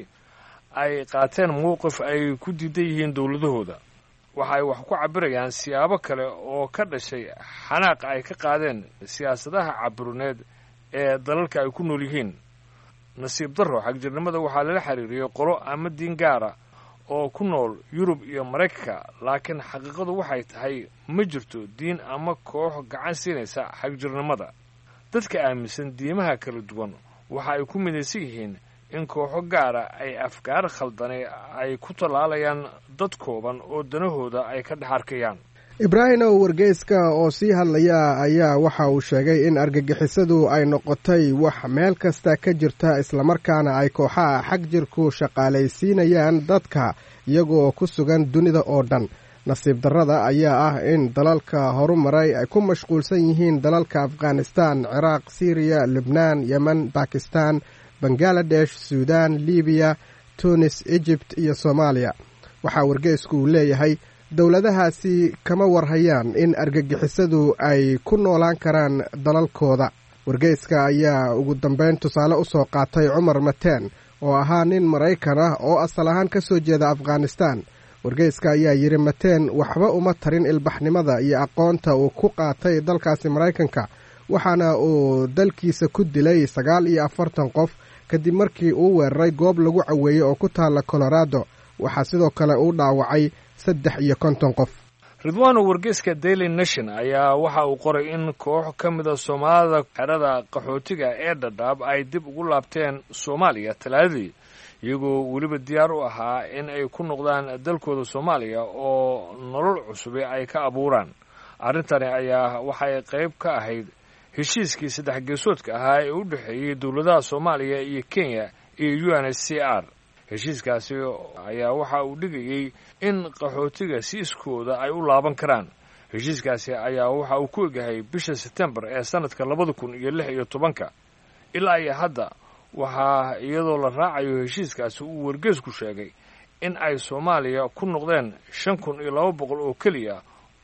ay qaateen mowqif ay ku diidan yihiin dowladahooda. waxa ay wax ku cabirayaan siyaabo kale oo ka dhashay xanaaq ay ka qaadeen siyaasadaha caburineed ee dalalka ay ku nool yihiin. nasiib darro xagjirnimada waxaa lala xiriiriyey qolo ama diin gaara oo ku nool yurub iyo maraykanka, laakiin xaqiiqadu waxay tahay ma jirto diin ama koox gacan siinaysa xagjirnimada. dadka aaminsan diimaha kala duwan waxa ay ku midaysan yihiin in kooxo gaara ay afkaar khaldane ay ku tallaalayaan dad kooban oo danahooda ay ka dhex arkayaan. ibraahimow wargeyska oo sii hadlaya ayaa waxa uu sheegay in argagixisadu ay noqotay wax meel kasta ka jirta islamarkaana ay kooxaha xagjirku shaqaalaysiinayaan dadka iyagoo ku sugan dunida oo dhan. nasiib darrada ayaa ah in dalalka horumaray ay ku mashquulsan yihiin dalalka afghanistan, ciraaq, syriya, libnaan, yemen, bakistan, bangaladesh, suudan, libiya, tunis, egypt iyo soomaaliya. waxaa wargeysku uu leeyahay dowladahaasi kama warhayaan in argagixisadu ay ku noolaan karaan dalalkooda. wargeyska ayaa ugu dambeyn tusaale u soo qaatay cumar mateen oo ahaa nin maraykan ah oo asal ahaan ka soo jeeda afghanistan. wargeyska ayaa yidhi mateen waxba uma tarin ilbaxnimada iyo aqoonta uu ku qaatay dalkaasi maraykanka, waxaana uu dalkiisa ku dilay sagaal iyo afartan qof kadib markii uu weeraray goob lagu caweeyey oo ku taalla colorado. waxaa sidoo kale uu dhaawacay saddex iyo konton qof. ridwaano wargeyska daily nation ayaa waxa uu qoray in koox ka mida soomaalida xerada qaxootiga ee dhadhaab ay dib ugu laabteen soomaaliya talaadadii iyagoo weliba diyaar u ahaa in ay ku noqdaan dalkooda soomaaliya oo nolol cusube ay ka abuuraan. arrintani ayaa waxay qayb ka ahayd heshiiskii saddex geesoodka ahaa ee u dhexeeyey dowladaha soomaaliya iyo kenya iyo u n h c r. heshiiskaasi ayaa waxa uu dhigayey in qaxootiga siiskooda ay u laaban karaan. heshiiskaasi ayaa waxa uu ku egyahay bisha sebtembar ee sanadka labada kun iyo lix iyo tobanka. ilaa iyo hadda waxaa iyadoo la raacayo heshiiskaasi uu wargeysku sheegay in ay soomaaliya ku noqdeen shan kun iyo laba boqol oo keliya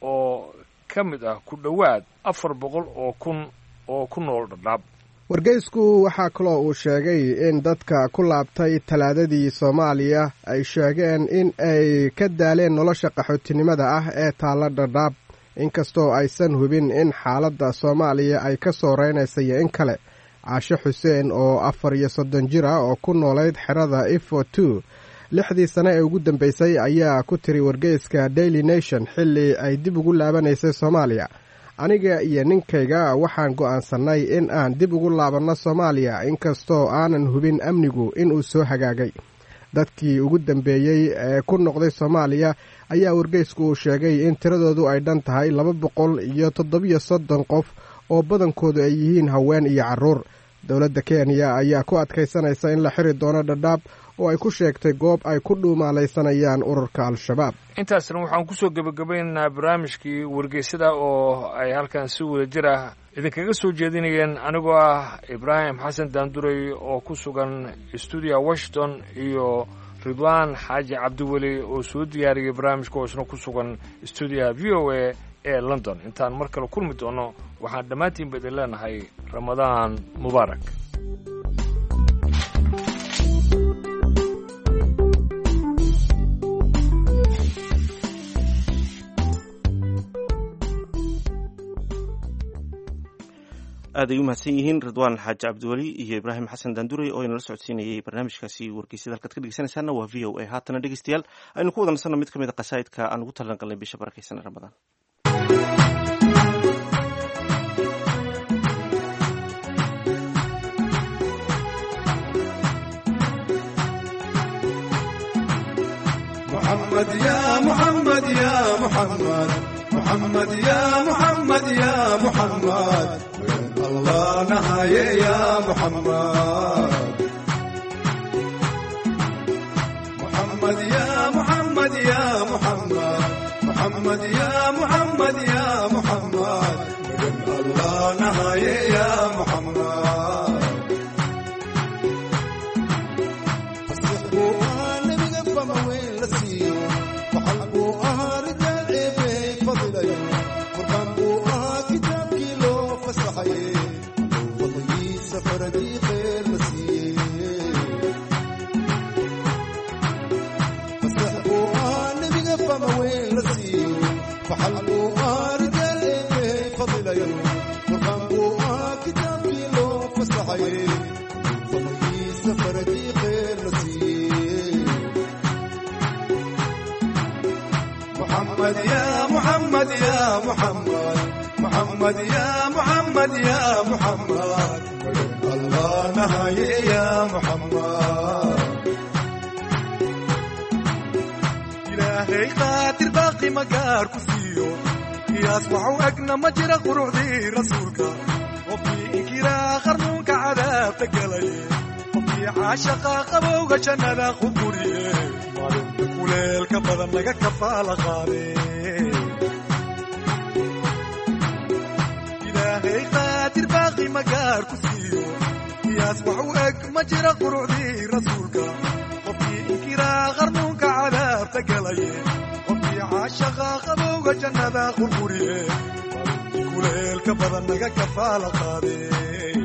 oo ka mid ah ku dhowaad afar boqol oo kun oo ku nool dhadhaab. wargeysku waxaa kaloo uu sheegay in dadka ku laabtay talaadadii soomaaliya ay sheegeen in ay ka daaleen nolosha qaxootinimada ah ee taalla dhadhaab, inkastoo aysan hubin in xaaladda soomaaliya ay ka soo reynaysa iyo in kale. caashe xuseen oo afar iyo soddon jir ah oo ku noolayd xerada ifo two lixdii sane ee ugu dambeysay ayaa ku tiri wargeyska daily nation xilli ay dib ugu laabanaysay soomaaliya, aniga iyo ninkayga waxaan go'aansannay in aan dib ugu laabanno soomaaliya inkastoo aanan hubin amnigu inuu soo hagaagay. dadkii ugu dambeeyey ee ku noqday soomaaliya ayaa wargeysku uu sheegay in tiradoodu ay dhan tahay laba boqol iyo toddobiyo soddon qof oo badankoodu ay yihiin haween iyo carruur. dowladda kenya ayaa ku adkaysanaysa in la xiri doono dhadhaab oo ay ku sheegtay goob ay ku dhuumaalaysanayaan ururka al-shabaab. intaasna waxaan kusoo gebagabaynaynaa barnaamijkii wargeysada oo ay halkan si wada jir ah idinkaga soo jeedinayeen anigoo ah ibraahim xasan daanduray oo ku sugan stuudiya washington iyo ridwaan xaaji cabdiweli oo soo diyaariyay barnaamijka oo isna ku sugan stuudiyaha v o a ee london. intaan mar kale kulmi doono waxaan dhammaantiinba idin leenahay ramadaan mubaarak. aad ay u mahadsan yihiin ridwaan xaaji cabdiweli iyo ibraahim xasan daanduray oo inala socodsiinayay barnaamijkaasi wargeysyada halkaad ka dhegeysanaysaana waa v o a. haatana dhegeystayaal aynu ku wada nasanno mid ka mid a qasaa'idka aan ugu talangalnay bisha barakaysan ee ramadaan. محمد يا محمد يا محمد محمد يا محمد يا محمد الله نهاية يا محمد محمد يا محمد يا محمد محمد يا محمد يا محمد الله نهاية يا محمد محمد يا محمد يا محمد محمد يا محمد يا محمد الله نهاية يا محمد إلهي قاتل باقي مقار كسيو يصبحوا أقنا مجرى قروع دي رسولك وفي إنكرا خرنوك عذاب تقلي وفي عاشقا قبوك جنة خبوري kuleelka badan laga kafaala qaaday ilaahay qaadir baaqi magaar ku siiyo qiyaas wax u eg ma jira qurucdii rasuulka qofkii inkiraa qarnuunka cadaabta galaye qofkii caashaqa qabowga jannada qurquriye kuleelka badan laga kafaala qaaday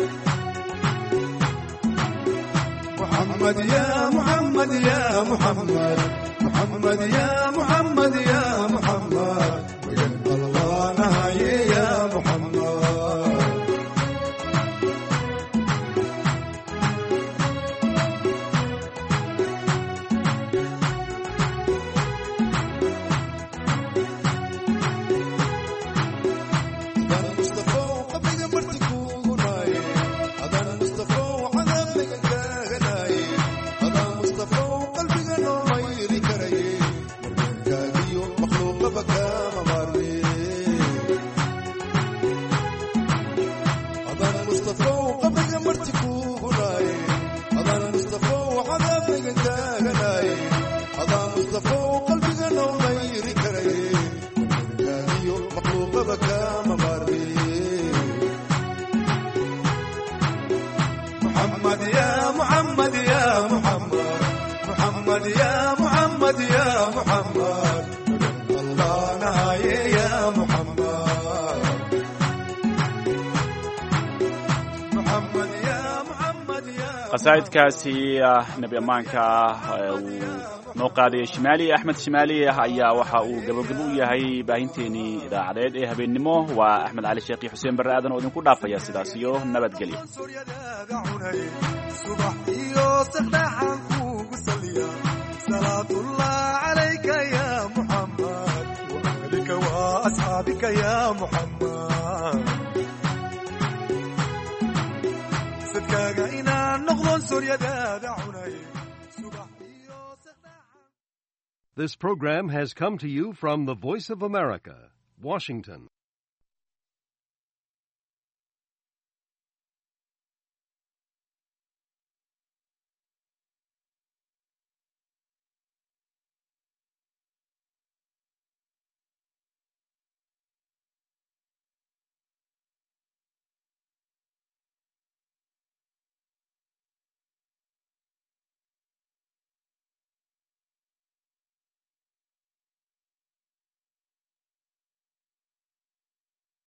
محمد يا محمد يا محمد محمد يا محمد يا محمد الله نهاية يا محمد محمد يا محمد يا محمد محمد يا محمد يا محمد الله نهاية يا محمد محمد يا محمد يا qasaa'idkaasi nabi ammaanka uu noo qaadaya shimaali axmed shimaali ayaa waxa uu gabogabo u yahay baahinteenii idaacadeed ee habeennimo. waa axmed cali sheekh iyo xuseen barre aadan oo idinku dhaafaya sidaas iyo nabadgelyo. subax iyo saqdaxan kuugu saliya salaatullah calayka ya muxammad wa ahlika wa asxaabika ya muxammad sadkaaga inaan noqdon suryadaada cunay. This program has come to you from the Voice of America, Washington.